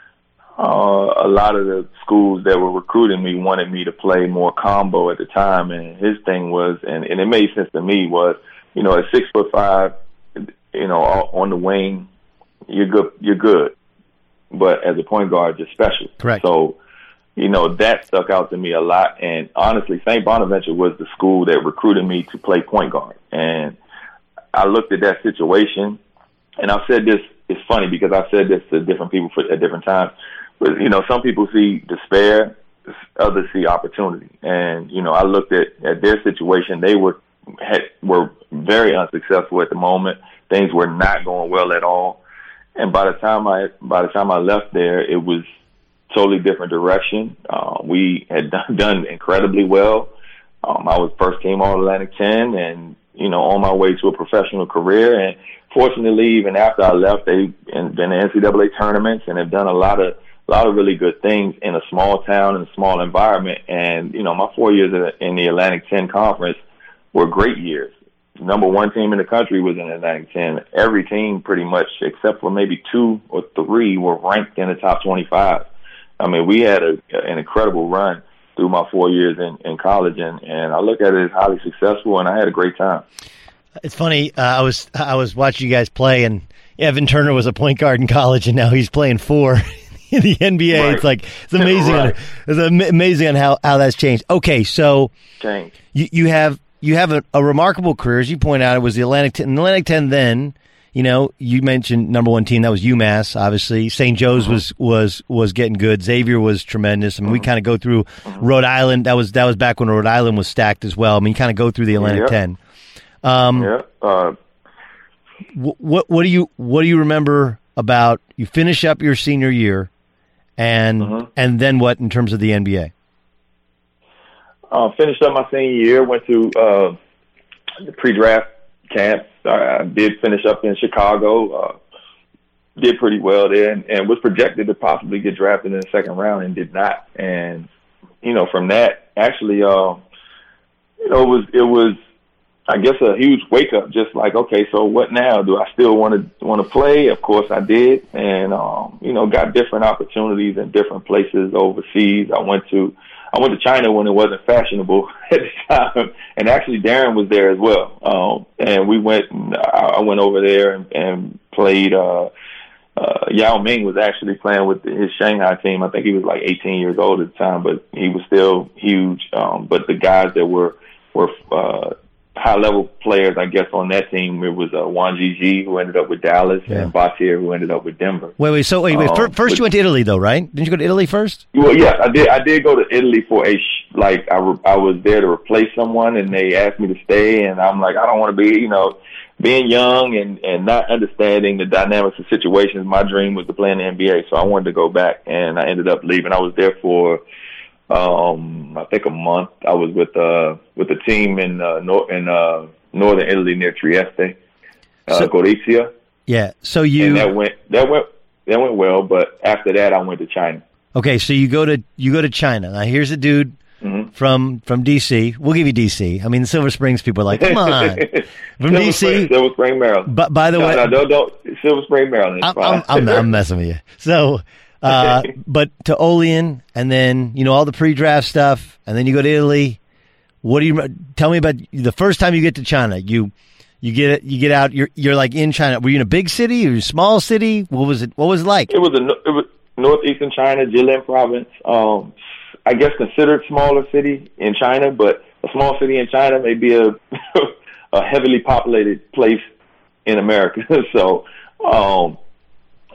Uh, a lot of the schools that were recruiting me wanted me to play more combo at the time, and his thing was, and, and it made sense to me, was, you know, at six foot five, you know, on the wing, you're good, you're good, but as a point guard, you're special. Correct. So, you know, that stuck out to me a lot, and honestly, Saint Bonaventure was the school that recruited me to play point guard, and I looked at that situation, and I've said this, it's funny because I've said this to different people for, at different times. But, you know, some people see despair, others see opportunity. And, you know, I looked at, at their situation. They were had, were very unsuccessful at the moment. Things were not going well at all. And by the time I by the time I left there, it was totally different direction. Uh, we had done, done incredibly well. Um, I was first team All-Atlantic ten and, you know, on my way to a professional career. And fortunately, even after I left, they've been in N C double A tournaments and have done a lot of A lot of really good things in a small town and a small environment. And, you know, my four years in the Atlantic ten Conference were great years. Number one team in the country was in the Atlantic ten. Every team pretty much, except for maybe two or three, were ranked in the top twenty-five. I mean, we had a, an incredible run through my four years in, in college, and, and I look at it as highly successful, and I had a great time. It's funny. Uh, I was I was watching you guys play, and Evan Turner was a point guard in college, and now he's playing four in the N B A. Right. It's like it's amazing. Right. on, it's amazing on how, how that's changed. Okay, so Change. you you have you have a, a remarkable career, as you point out. It was the Atlantic ten. The Atlantic ten. Then you know you mentioned number one team. That was UMass, obviously. Saint Joe's mm-hmm. was was was getting good. Xavier was tremendous. I mean, mm-hmm. we kind of go through mm-hmm. Rhode Island. That was that was back when Rhode Island was stacked as well. I mean, you kind of go through the Atlantic yeah. ten. Um, yeah. Uh, what what do you what do you remember about you finish up your senior year, and uh-huh. and then what in terms of the N B A? Uh, finished up my senior year, went to uh, the pre-draft camp. I did finish up in Chicago. Uh, did pretty well there, and, and was projected to possibly get drafted in the second round, and did not. And you know, from that, actually, uh, you know, it was it was. I guess a huge wake up, just like, okay, so what now? Do I still want to want to play? Of course I did, and um, you know, got different opportunities in different places overseas. I went to I went to China when it wasn't fashionable at the time, and actually Darren was there as well. Um, and we went, and I went over there and, and played. Uh, uh, Yao Ming was actually playing with his Shanghai team. I think he was like eighteen years old at the time, but he was still huge. Um, but the guys that were were uh, high-level players, I guess, on that team, it was uh, Wan Jiji, who ended up with Dallas, yeah. and Batier, who ended up with Denver. Wait, wait, so wait, wait. Um, first, first but, you went to Italy, though, right? Didn't you go to Italy first? Well, yes, I did. I did go to Italy for a, sh- like, I, re- I was there to replace someone, and they asked me to stay, and I'm like, I don't want to be, you know, being young and, and not understanding the dynamics of situations. My dream was to play in the N B A, so I wanted to go back, and I ended up leaving. I was there for Um, I think a month. I was with uh with the team in uh, nor- in uh, northern Italy near Trieste, uh, so, Gorizia. Yeah. So you and that went that went that went well, but after that I went to China. Okay, so you go to you go to China. Now here's a dude mm-hmm. from from D C. We'll give you D C. I mean, Silver Springs people are like, come on, from Silver D C, Spring, Silver Spring, Maryland. But by the no, way, no, don't, don't Silver Spring, Maryland. I'm, I'm, I'm, I'm messing with you. So. Uh, but to Olean, and then, you know, all the pre-draft stuff, and then you go to Italy. What do you tell me about the first time you get to China? You, you get you get out. You're you're like in China. Were you in a big city? Or a small city? What was it? What was it like? It was a it was northeastern China, Jilin province. Um, I guess considered smaller city in China, but a small city in China may be a a heavily populated place in America. so. Um,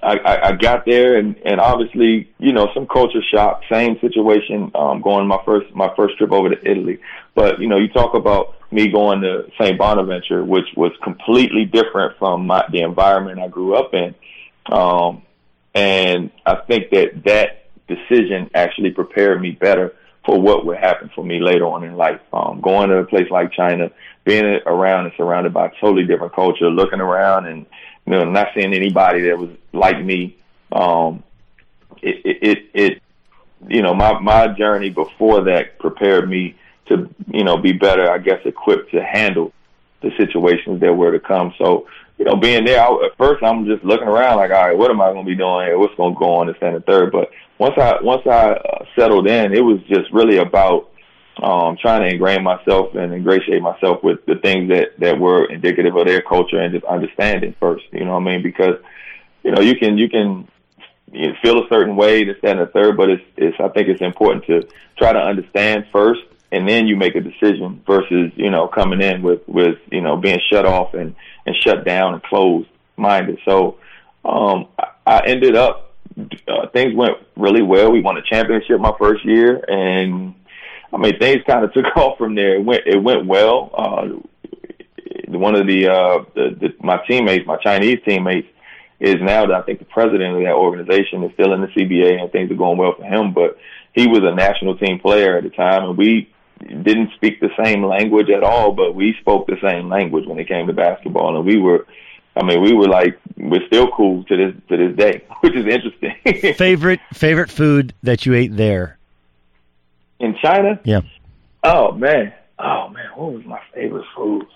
I, I, I got there, and, and obviously, you know, some culture shock. Same situation um, going my first my first trip over to Italy. But you know, you talk about me going to Saint Bonaventure, which was completely different from my, the environment I grew up in, um, and I think that that decision actually prepared me better for what would happen for me later on in life. Um, going to a place like China, being around and surrounded by a totally different culture, looking around and, you know, not seeing anybody that was like me. Um, it, it, it, it, you know, my, my journey before that prepared me to, you know, be better, I guess, equipped to handle the situations that were to come. So, you know, being there, I, at first I'm just looking around like, all right, what am I going to be doing here? What's going to go on this and the third? But once I once I uh, settled in, it was just really about um, trying to ingrain myself and ingratiate myself with the things that, that were indicative of their culture and just understanding first. You know what I mean? Because, you know, you can you can you know, feel a certain way, this, that, and the third, but it's, it's I think it's important to try to understand first, and then you make a decision versus, you know, coming in with, with you know, being shut off and, and shut down and closed-minded. So um, I, I ended up, uh, things went really well. We won a championship my first year, and, I mean, things kind of took off from there. It went, it went well. Uh, one of the, uh, the, the my teammates, my Chinese teammates, is now, I think, the president of that organization, is still in the C B A, and things are going well for him. But he was a national team player at the time, and we didn't speak the same language at all, but we spoke the same language when it came to basketball. And we were, I mean, we were like, we're still cool to this to this day, which is interesting. favorite favorite food that you ate there? In China? Yeah. Oh, man. Oh, man. What was my favorite food?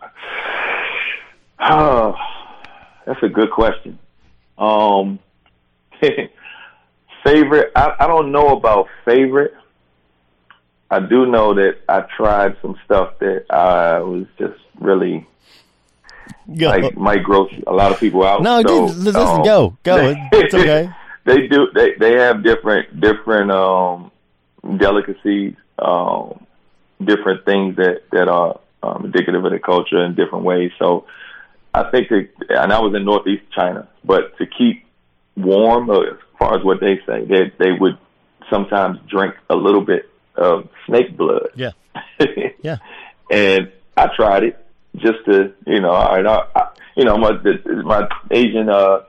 Oh, that's a good question. Um, favorite, I, I don't know about favorite. I do know that I tried some stuff that uh, was just really go. like might gross a lot of people out. No, so, listen, um, go, go. It's okay. They do. They they have different different um, delicacies, um, different things that that are um, indicative of the culture in different ways. So I think that, and I was in Northeast China, but to keep warm, as far as what they say, they they would sometimes drink a little bit of snake blood. Yeah. Yeah. And I tried it just to, you know, I, I you know, my the, my Asian uh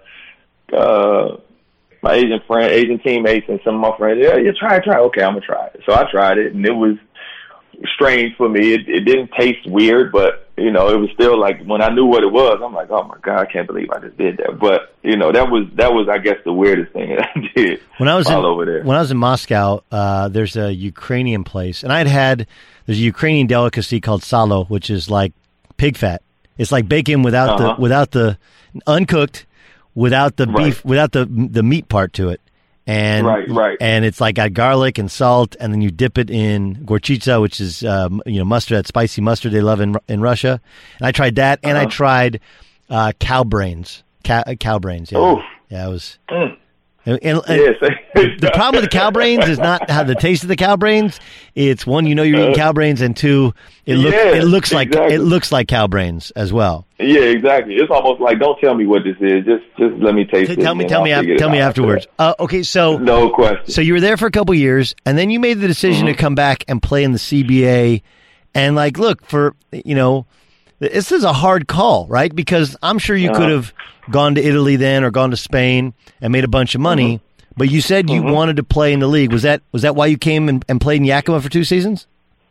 uh my Asian friend, Asian teammates, and some of my friends, yeah, you try it, try it. Okay, I'm gonna try it. So I tried it, and it was strange for me. It, it didn't taste weird, but you know, it was still like, when I knew what it was, I'm like, oh my God, I can't believe I just did that. But you know, that was that was I guess the weirdest thing that I did. When I was all in, over there. When I was in Moscow, uh, there's a Ukrainian place, and I'd had there's a Ukrainian delicacy called salo, which is like pig fat. It's like bacon without uh-huh. the without the uncooked, without the right. beef, without the the meat part to it. And right, right. and it's like got garlic and salt, and then you dip it in gorchitsa, which is um, you know mustard, that spicy mustard they love in in Russia. And I tried that, and uh-huh. I tried uh, cow brains, cow, cow brains. Yeah, Oof. yeah, it was. Mm. And, and, and Yes. the problem with the cow brains is not how the taste of the cow brains. It's one, you know, you're eating cow brains, and two, it looks yeah, it looks like exactly. it looks like cow brains as well. Yeah, exactly. It's almost like, don't tell me what this is. Just just let me taste T- it. tell me, and tell I'll me, af- figure it tell me out afterwards. Uh, okay, so no question. So you were there for a couple years, and then you made the decision Mm-hmm. to come back and play in the C B A. And like, look, for you know, this is a hard call, right? Because I'm sure you Uh-huh. could have gone to Italy then, or gone to Spain and made a bunch of money. Mm-hmm. But you said you Mm-hmm. wanted to play in the league. Was that was that why you came and, and played in Yakima for two seasons?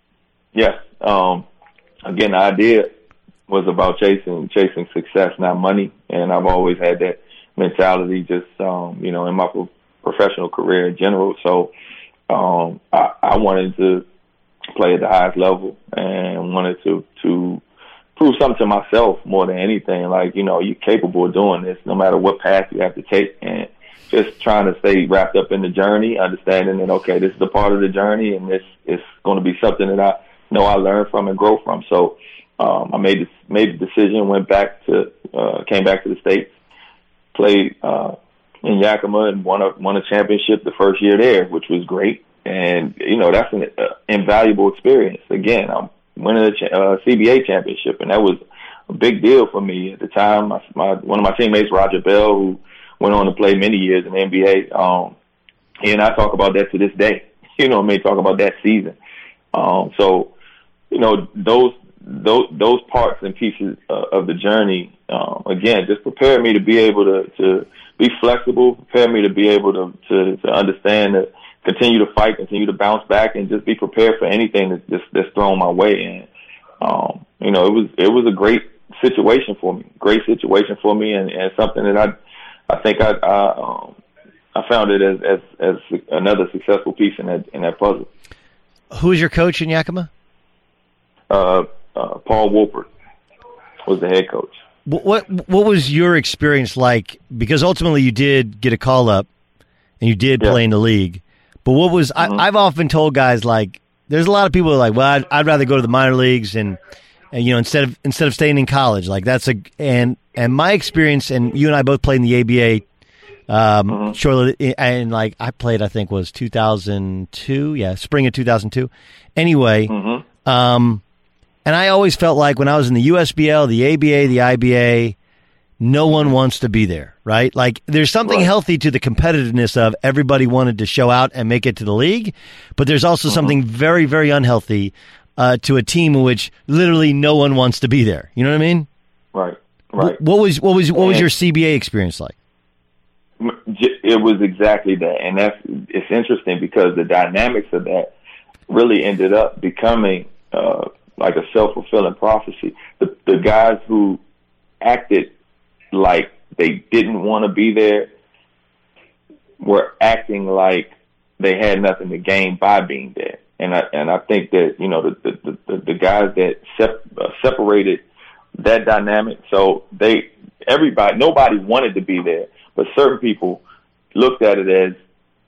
Yes. Um, again, the idea was about chasing chasing success, not money. And I've always had that mentality, just um, you know, in my pro- professional career in general. So um, I, I wanted to play at the highest level and wanted to to prove something to myself more than anything. Like, you know, you're capable of doing this, no matter what path you have to take. And just trying to stay wrapped up in the journey, understanding that, okay, this is a part of the journey, and this is going to be something that I know I learn from and grow from. So um, I made this, made the decision, went back to, uh, came back to the States, played uh, in Yakima, and won a won a championship the first year there, which was great. And you know, that's an uh, invaluable experience. Again, I'm winning a cha- uh, C B A championship, and that was a big deal for me at the time. My, my one of my teammates, Roger Bell, who went on to play many years in the N B A. Um, he and I talk about that to this day. You know, may talk about that season. Um, so, you know, those those those parts and pieces uh, of the journey, um, again, just prepare me to be able to, to be flexible, prepare me to be able to, to, to understand that, continue to fight, continue to bounce back, and just be prepared for anything that's, that's, that's thrown my way. And, um, you know, it was it was a great situation for me, great situation for me, and, and something that I I think I I, um, I found it as, as as another successful piece in that in that puzzle. Who is your coach in Yakima? Uh, uh, Paul Wolpert was the head coach. What, what what was your experience like? Because ultimately you did get a call up, and you did yeah. play in the league. But what was mm-hmm. I, I've often told guys, like, there's a lot of people who are like, well, I'd, I'd rather go to the minor leagues and, and you know instead of instead of staying in college. Like that's a and and my experience, and you and I both played in the A B A. Um, mm-hmm. Shortly, and like I played, I think was two thousand two, yeah, spring of two thousand two. Anyway, mm-hmm. um, and I always felt like when I was in the U S B L, the A B A, the I B A, no one wants to be there, right? Like there's something right. healthy to the competitiveness of everybody wanted to show out and make it to the league, but there's also mm-hmm. something very, very unhealthy uh, to a team in which literally no one wants to be there. You know what I mean? Right, right. What was what was what was your C B A experience like? It was exactly that, and that's it's interesting because the dynamics of that really ended up becoming uh, like a self-fulfilling prophecy. The, the guys who acted like they didn't want to be there were acting like they had nothing to gain by being there, and I and I think that you know the the, the, the guys that sep- uh, separated that dynamic, so they everybody nobody wanted to be there. But certain people looked at it as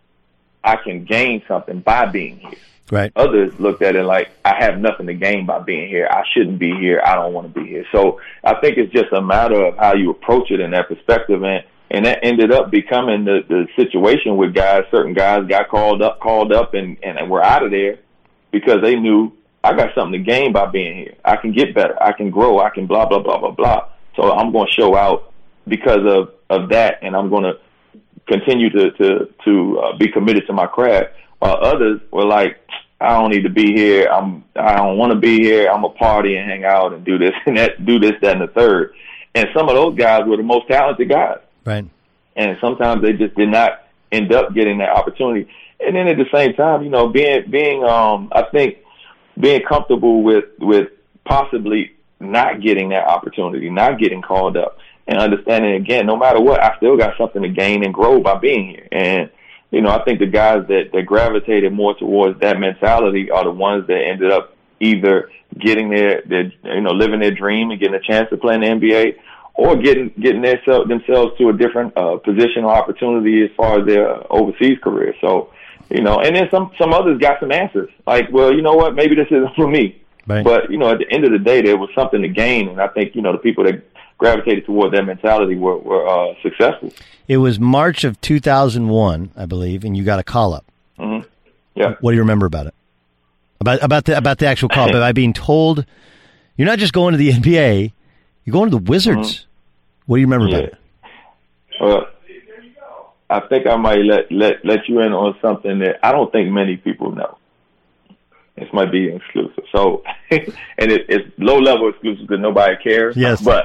I can gain something by being here. Right. Others looked at it like I have nothing to gain by being here. I shouldn't be here. I don't want to be here. So I think it's just a matter of how you approach it in that perspective. And, and that ended up becoming the, the situation with guys. Certain guys got called up, called up and, and were out of there because they knew I got something to gain by being here. I can get better. I can grow. I can blah, blah, blah, blah, blah. So I'm going to show out because of, of that, and I'm going to continue to to, to uh, be committed to my craft. While others were like, I don't need to be here. I'm I don't want to be here. I'm a party and hang out and do this and that, do this, that, and the third. And some of those guys were the most talented guys. Right. And sometimes they just did not end up getting that opportunity. And then at the same time, you know, being being um I think being comfortable with with possibly not getting that opportunity, not getting called up. And understanding, again, no matter what, I still got something to gain and grow by being here. And, you know, I think the guys that, that gravitated more towards that mentality are the ones that ended up either getting their, their, you know, living their dream and getting a chance to play in the N B A or getting getting their, themselves to a different uh, position or opportunity as far as their overseas career. So, you know, and then some, some others got some answers. Like, well, you know what, maybe this isn't for me. Right. But, you know, at the end of the day, there was something to gain. And I think, you know, the people that gravitated toward that mentality were, were uh, successful. It was March of two thousand one, I believe, and you got a call up. Mm-hmm. Yeah. What do you remember about it? About about the about the actual call up? By being told you're not just going to the N B A, you're going to the Wizards. Mm-hmm. What do you remember yeah. about it? Well, I think I might let, let let you in on something that I don't think many people know. This might be exclusive. So, and it, it's low-level exclusive because nobody cares. Yes. But,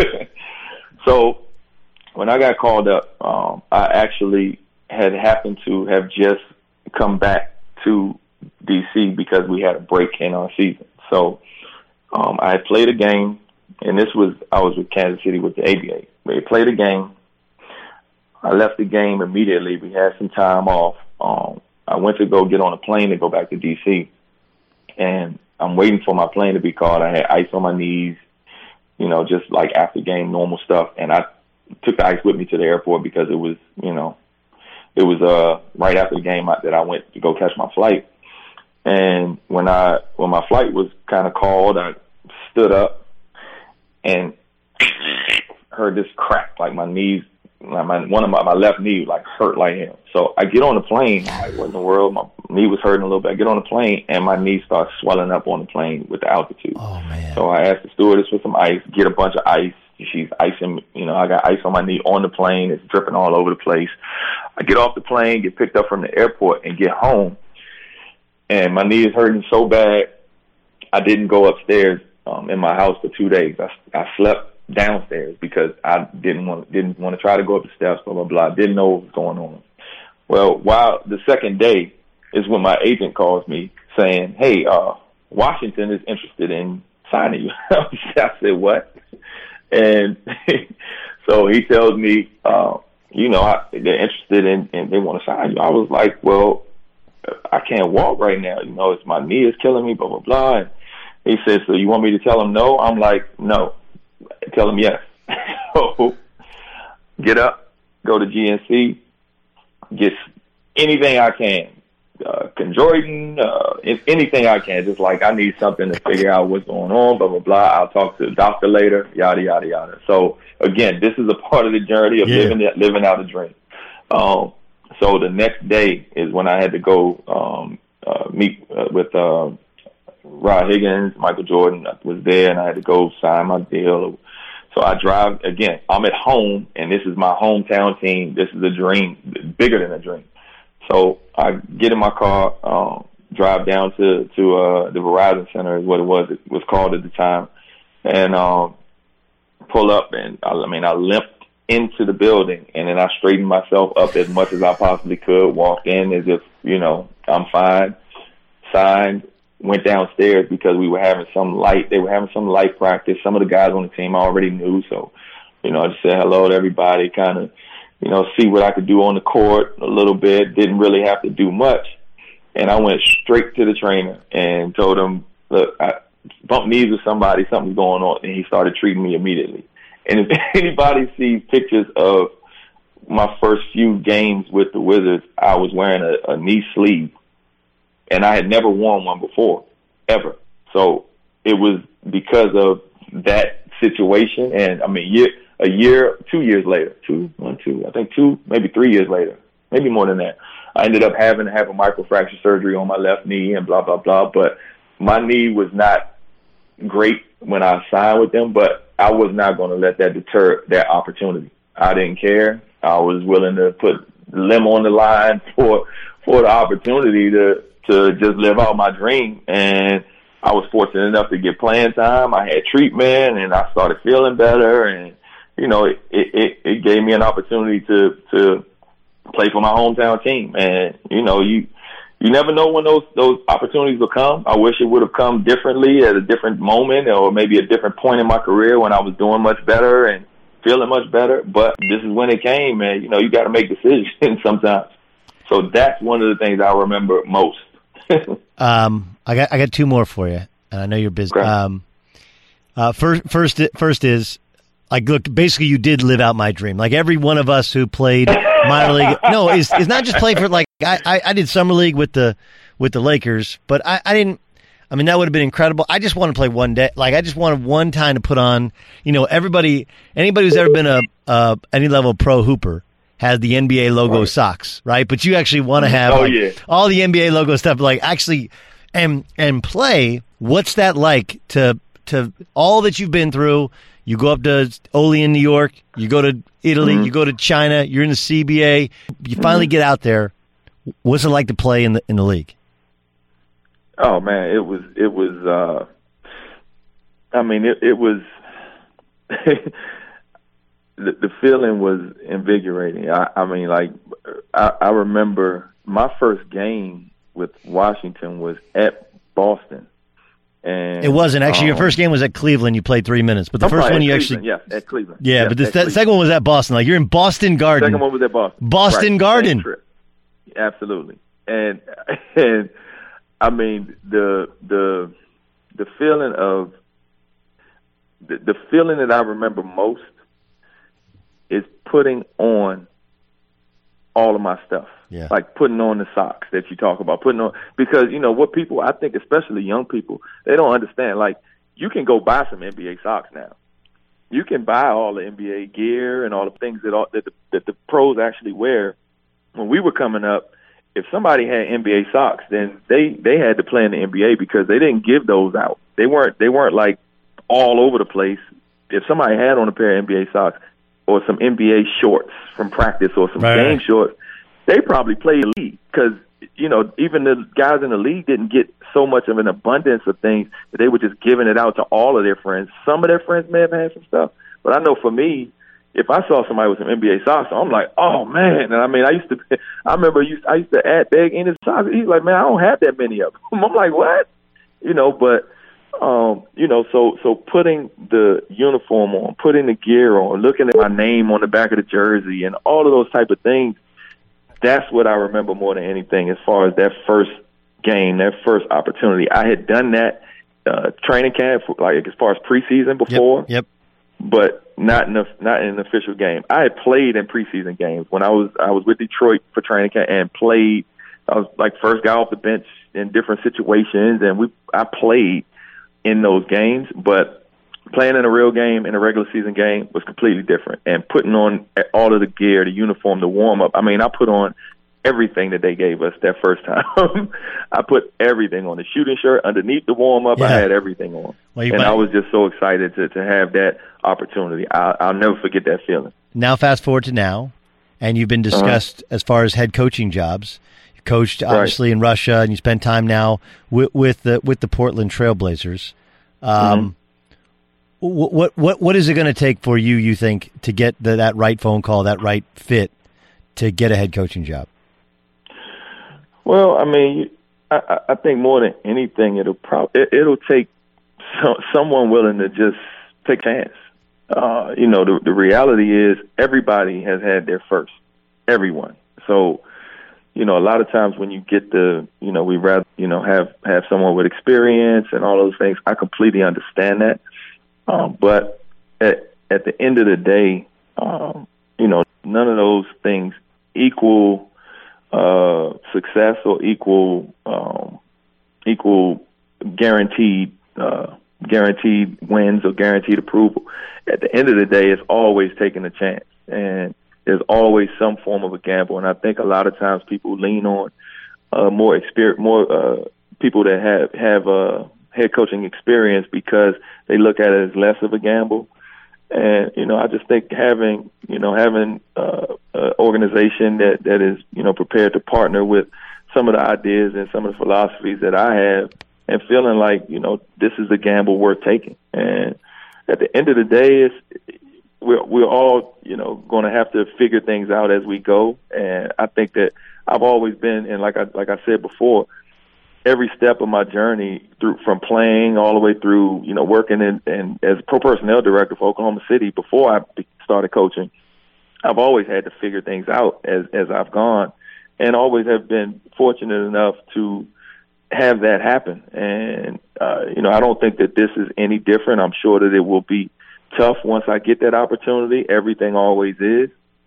so, when I got called up, um, I actually had happened to have just come back to D C because we had a break in our season. So, um, I had played a game, and this was, I was with Kansas City with the A B A. We played a game. I left the game immediately. We had some time off. Um, I went to go get on a plane to go back to D C, and I'm waiting for my plane to be called. I had ice on my knees, you know, just like after game normal stuff. And I took the ice with me to the airport because it was, you know, it was uh right after the game that I went to go catch my flight. And when I when my flight was kind of called, I stood up and heard this crack, like my knees, my, my one of my, my left knee like hurt like hell. So I get on the plane, I'm like, what in the world? My knee was hurting a little bit. I get on the plane and my knee starts swelling up on the plane with the altitude. Oh man! So I asked the stewardess for some ice, get a bunch of ice, She's icing, you know, I got ice on my knee on the plane. It's dripping all over the place. I get off the plane, get picked up from the airport, and get home. And my knee is hurting so bad, I didn't go upstairs um, in my house for two days. I, I slept downstairs because I didn't want didn't want to try to go up the steps, blah, blah, blah. I didn't know what was going on. Well, while the second day is when my agent calls me saying, hey, uh, Washington is interested in signing you. I said, what? And so he tells me, uh, you know, I, they're interested in, and they want to sign you. I was like, well, I can't walk right now. You know, it's my knee is killing me, blah, blah, blah. And he said, so you want me to tell him no? I'm like, no. Tell him yes. So get up, go to G N C, get anything I can. Uh, Chondroitin, uh, anything I can. Just like I need something to figure out what's going on, blah, blah, blah. I'll talk to the doctor later, yada, yada, yada. So, again, this is a part of the journey of yeah. living living out a dream. Um, so the next day is when I had to go um, uh, meet uh, with uh, Rod Higgins, Michael Jordan was there, and I had to go sign my deal. So I drive, again, I'm at home, and this is my hometown team. This is a dream, bigger than a dream. So I get in my car, um, drive down to, to uh, the Verizon Center is what it was, it was called at the time, and um, pull up, and I, I mean, I limped into the building, and then I straightened myself up as much as I possibly could, walked in as if, you know, I'm fine, signed, went downstairs because we were having some light, they were having some light practice. Some of the guys on the team I already knew, so, you know, I just said hello to everybody, kind of, you know, see what I could do on the court a little bit. Didn't really have to do much. And I went straight to the trainer and told him, look, I bumped knees with somebody, something's going on, and he started treating me immediately. And if anybody sees pictures of my first few games with the Wizards, I was wearing a, a knee sleeve, and I had never worn one before, ever. So it was because of that situation, and, I mean, year, a year, two years later, two, one, two, I think two, maybe three years later, maybe more than that, I ended up having to have a microfracture surgery on my left knee and blah, blah, blah. But my knee was not great when I signed with them, but I was not going to let that deter that opportunity. I didn't care. I was willing to put the limb on the line for for the opportunity to, to just live out my dream. And I was fortunate enough to get playing time. I had treatment, and I started feeling better. And, you know, it, it, it gave me an opportunity to, to play for my hometown team. And, you know, you you never know when those, those opportunities will come. I wish it would have come differently at a different moment or maybe a different point in my career when I was doing much better and feeling much better. But this is when it came, and, you know, you got to make decisions sometimes. So that's one of the things I remember most. um, I got I got two more for you, and I know you're busy. Okay. Um, uh, first, first, first is, like, look, basically you did live out my dream. Like every one of us who played minor league, no, is is not just playing for, like, I, I, I did summer league with the with the Lakers, but I, I didn't. I mean, that would have been incredible. I just want to play one day. Like, I just wanted one time to put on, you know, everybody, anybody who's ever been a uh, any level pro hooper has the N B A logo right. socks, right? But you actually want to have oh, like, yeah. all the N B A logo stuff, like actually, and and play. What's that like to to all that you've been through? You go up to Oli in New York, you go to Italy, mm-hmm. you go to China, you're in the C B A, you finally mm-hmm. get out there. What's it like to play in the in the league? Oh man, it was it was. Uh, I mean, it, it was. the, the feeling was invigorating. I, I mean, like I, I remember my first game with Washington was at Boston. And, it wasn't actually. Um, your first game was at Cleveland. You played three minutes, but the I'm first sorry, one you Cleveland, actually, yeah, at Cleveland. yeah, yeah but the th- Cleveland. second one was at Boston. Like you're in Boston Garden. The second one was at Boston. Boston right. Garden. Trip. Absolutely, and and I mean the the the feeling of the, the feeling that I remember most is putting on all of my stuff. Yeah. Like putting on the socks that you talk about, putting on, because, you know, what people, I think especially young people, they don't understand. Like, you can go buy some N B A socks now. You can buy all the N B A gear and all the things that all, that, the, that the pros actually wear. When we were coming up, if somebody had N B A socks, then they, they had to play in the N B A because they didn't give those out. They weren't they weren't like all over the place if somebody had on a pair of N B A socks or some N B A shorts from practice or some right. game shorts, they probably played the league because, you know, even the guys in the league didn't get so much of an abundance of things that they were just giving it out to all of their friends. Some of their friends may have had some stuff, but I know for me, if I saw somebody with some N B A socks, I'm like, oh man! And I mean, I used to, I remember I used, I used to add beg in his socks. He's like, man, I don't have that many of them. I'm like, what? You know, but um, you know, so so putting the uniform on, putting the gear on, looking at my name on the back of the jersey, and all of those type of things. That's what I remember more than anything as far as that first game, that first opportunity. I had done that uh, training camp, like as far as preseason before, yep, yep. but not in a, not in an official game. I had played in preseason games when I was I was with Detroit for training camp and played. I was like first guy off the bench in different situations, and we I played in those games, but playing in a real game, in a regular season game, was completely different. And putting on all of the gear, the uniform, the warm-up. I mean, I put on everything that they gave us that first time. I put everything on. The shooting shirt, underneath the warm-up, yeah. I had everything on. Well, and might... I was just so excited to, to have that opportunity. I, I'll never forget that feeling. Now fast forward to now, and you've been discussed uh-huh. as far as head coaching jobs. You coached, obviously, right. in Russia, and you spend time now with, with, the, with the Portland Trailblazers. Um mm-hmm. What what what is it going to take for you, you think, to get the, that right phone call, that right fit, to get a head coaching job? Well, I mean, I, I think more than anything, it'll probably it, it'll take so, someone willing to just take a chance. Uh, you know, the, the reality is everybody has had their first, everyone. So, you know, a lot of times when you get the, you know, we rather you know have have someone with experience and all those things. I completely understand that. Um, but at, at the end of the day, um, you know, none of those things equal uh, success or equal um, equal guaranteed uh, guaranteed wins or guaranteed approval. At the end of the day, it's always taking a chance, and there's always some form of a gamble. And I think a lot of times people lean on uh, more experience, more uh, people that have have uh, head coaching experience because they look at it as less of a gamble. And, you know, I just think having, you know, having uh, an organization that, that is, you know, prepared to partner with some of the ideas and some of the philosophies that I have and feeling like, you know, this is a gamble worth taking. And at the end of the day, it's, we're, we're all, you know, going to have to figure things out as we go. And I think that I've always been, and like I, like I said before, every step of my journey through from playing all the way through, you know, working in, in as pro personnel director for Oklahoma City before I started coaching, I've always had to figure things out as, as I've gone and always have been fortunate enough to have that happen. And, uh, you know, I don't think that this is any different. I'm sure that it will be tough once I get that opportunity. Everything always is,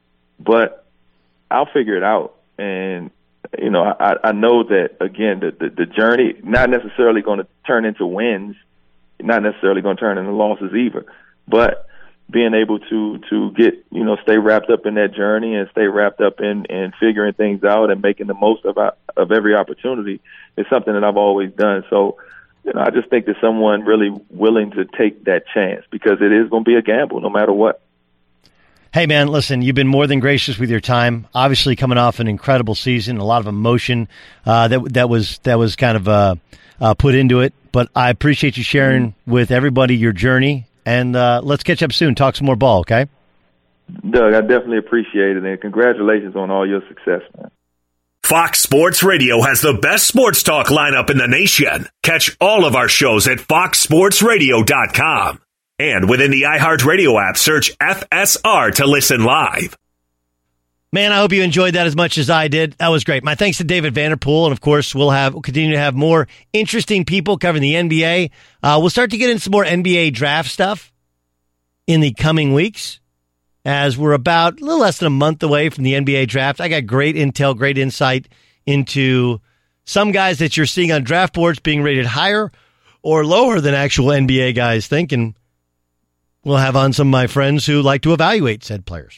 but I'll figure it out. And, you know, I, I know that, again, the, the, the journey, not necessarily going to turn into wins, not necessarily going to turn into losses either, but being able to, to get, you know, stay wrapped up in that journey and stay wrapped up in, in figuring things out and making the most of, of every opportunity is something that I've always done. So, you know, I just think that someone really willing to take that chance because it is going to be a gamble no matter what. Hey, man, listen, you've been more than gracious with your time. Obviously, coming off an incredible season, a lot of emotion uh, that that was that was kind of uh, uh, put into it. But I appreciate you sharing with everybody your journey. And uh, let's catch up soon. Talk some more ball, okay? Doug, I definitely appreciate it. And congratulations on all your success, man. Fox Sports Radio has the best sports talk lineup in the nation. Catch all of our shows at fox sports radio dot com. And within the iHeartRadio app, search F S R to listen live. Man, I hope you enjoyed that as much as I did. That was great. My thanks to David Vanderpool. And, of course, we'll have we'll continue to have more interesting people covering the N B A. Uh, we'll start to get into some more N B A draft stuff in the coming weeks as we're about a little less than a month away from the N B A draft. I got great intel, great insight into some guys that you're seeing on draft boards being rated higher or lower than actual N B A guys think. And we'll have on some of my friends who like to evaluate said players.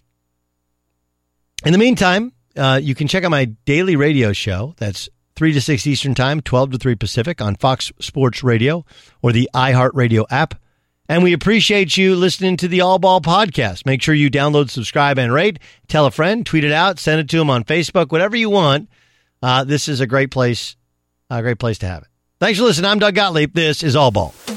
In the meantime, uh, you can check out my daily radio show. That's three to six Eastern Time, twelve to three Pacific on Fox Sports Radio or the iHeartRadio app. And we appreciate you listening to the All Ball podcast. Make sure you download, subscribe, and rate. Tell a friend, tweet it out, send it to them on Facebook, whatever you want. Uh, this is a great place, a great place to have it. Thanks for listening. I'm Doug Gottlieb. This is All Ball.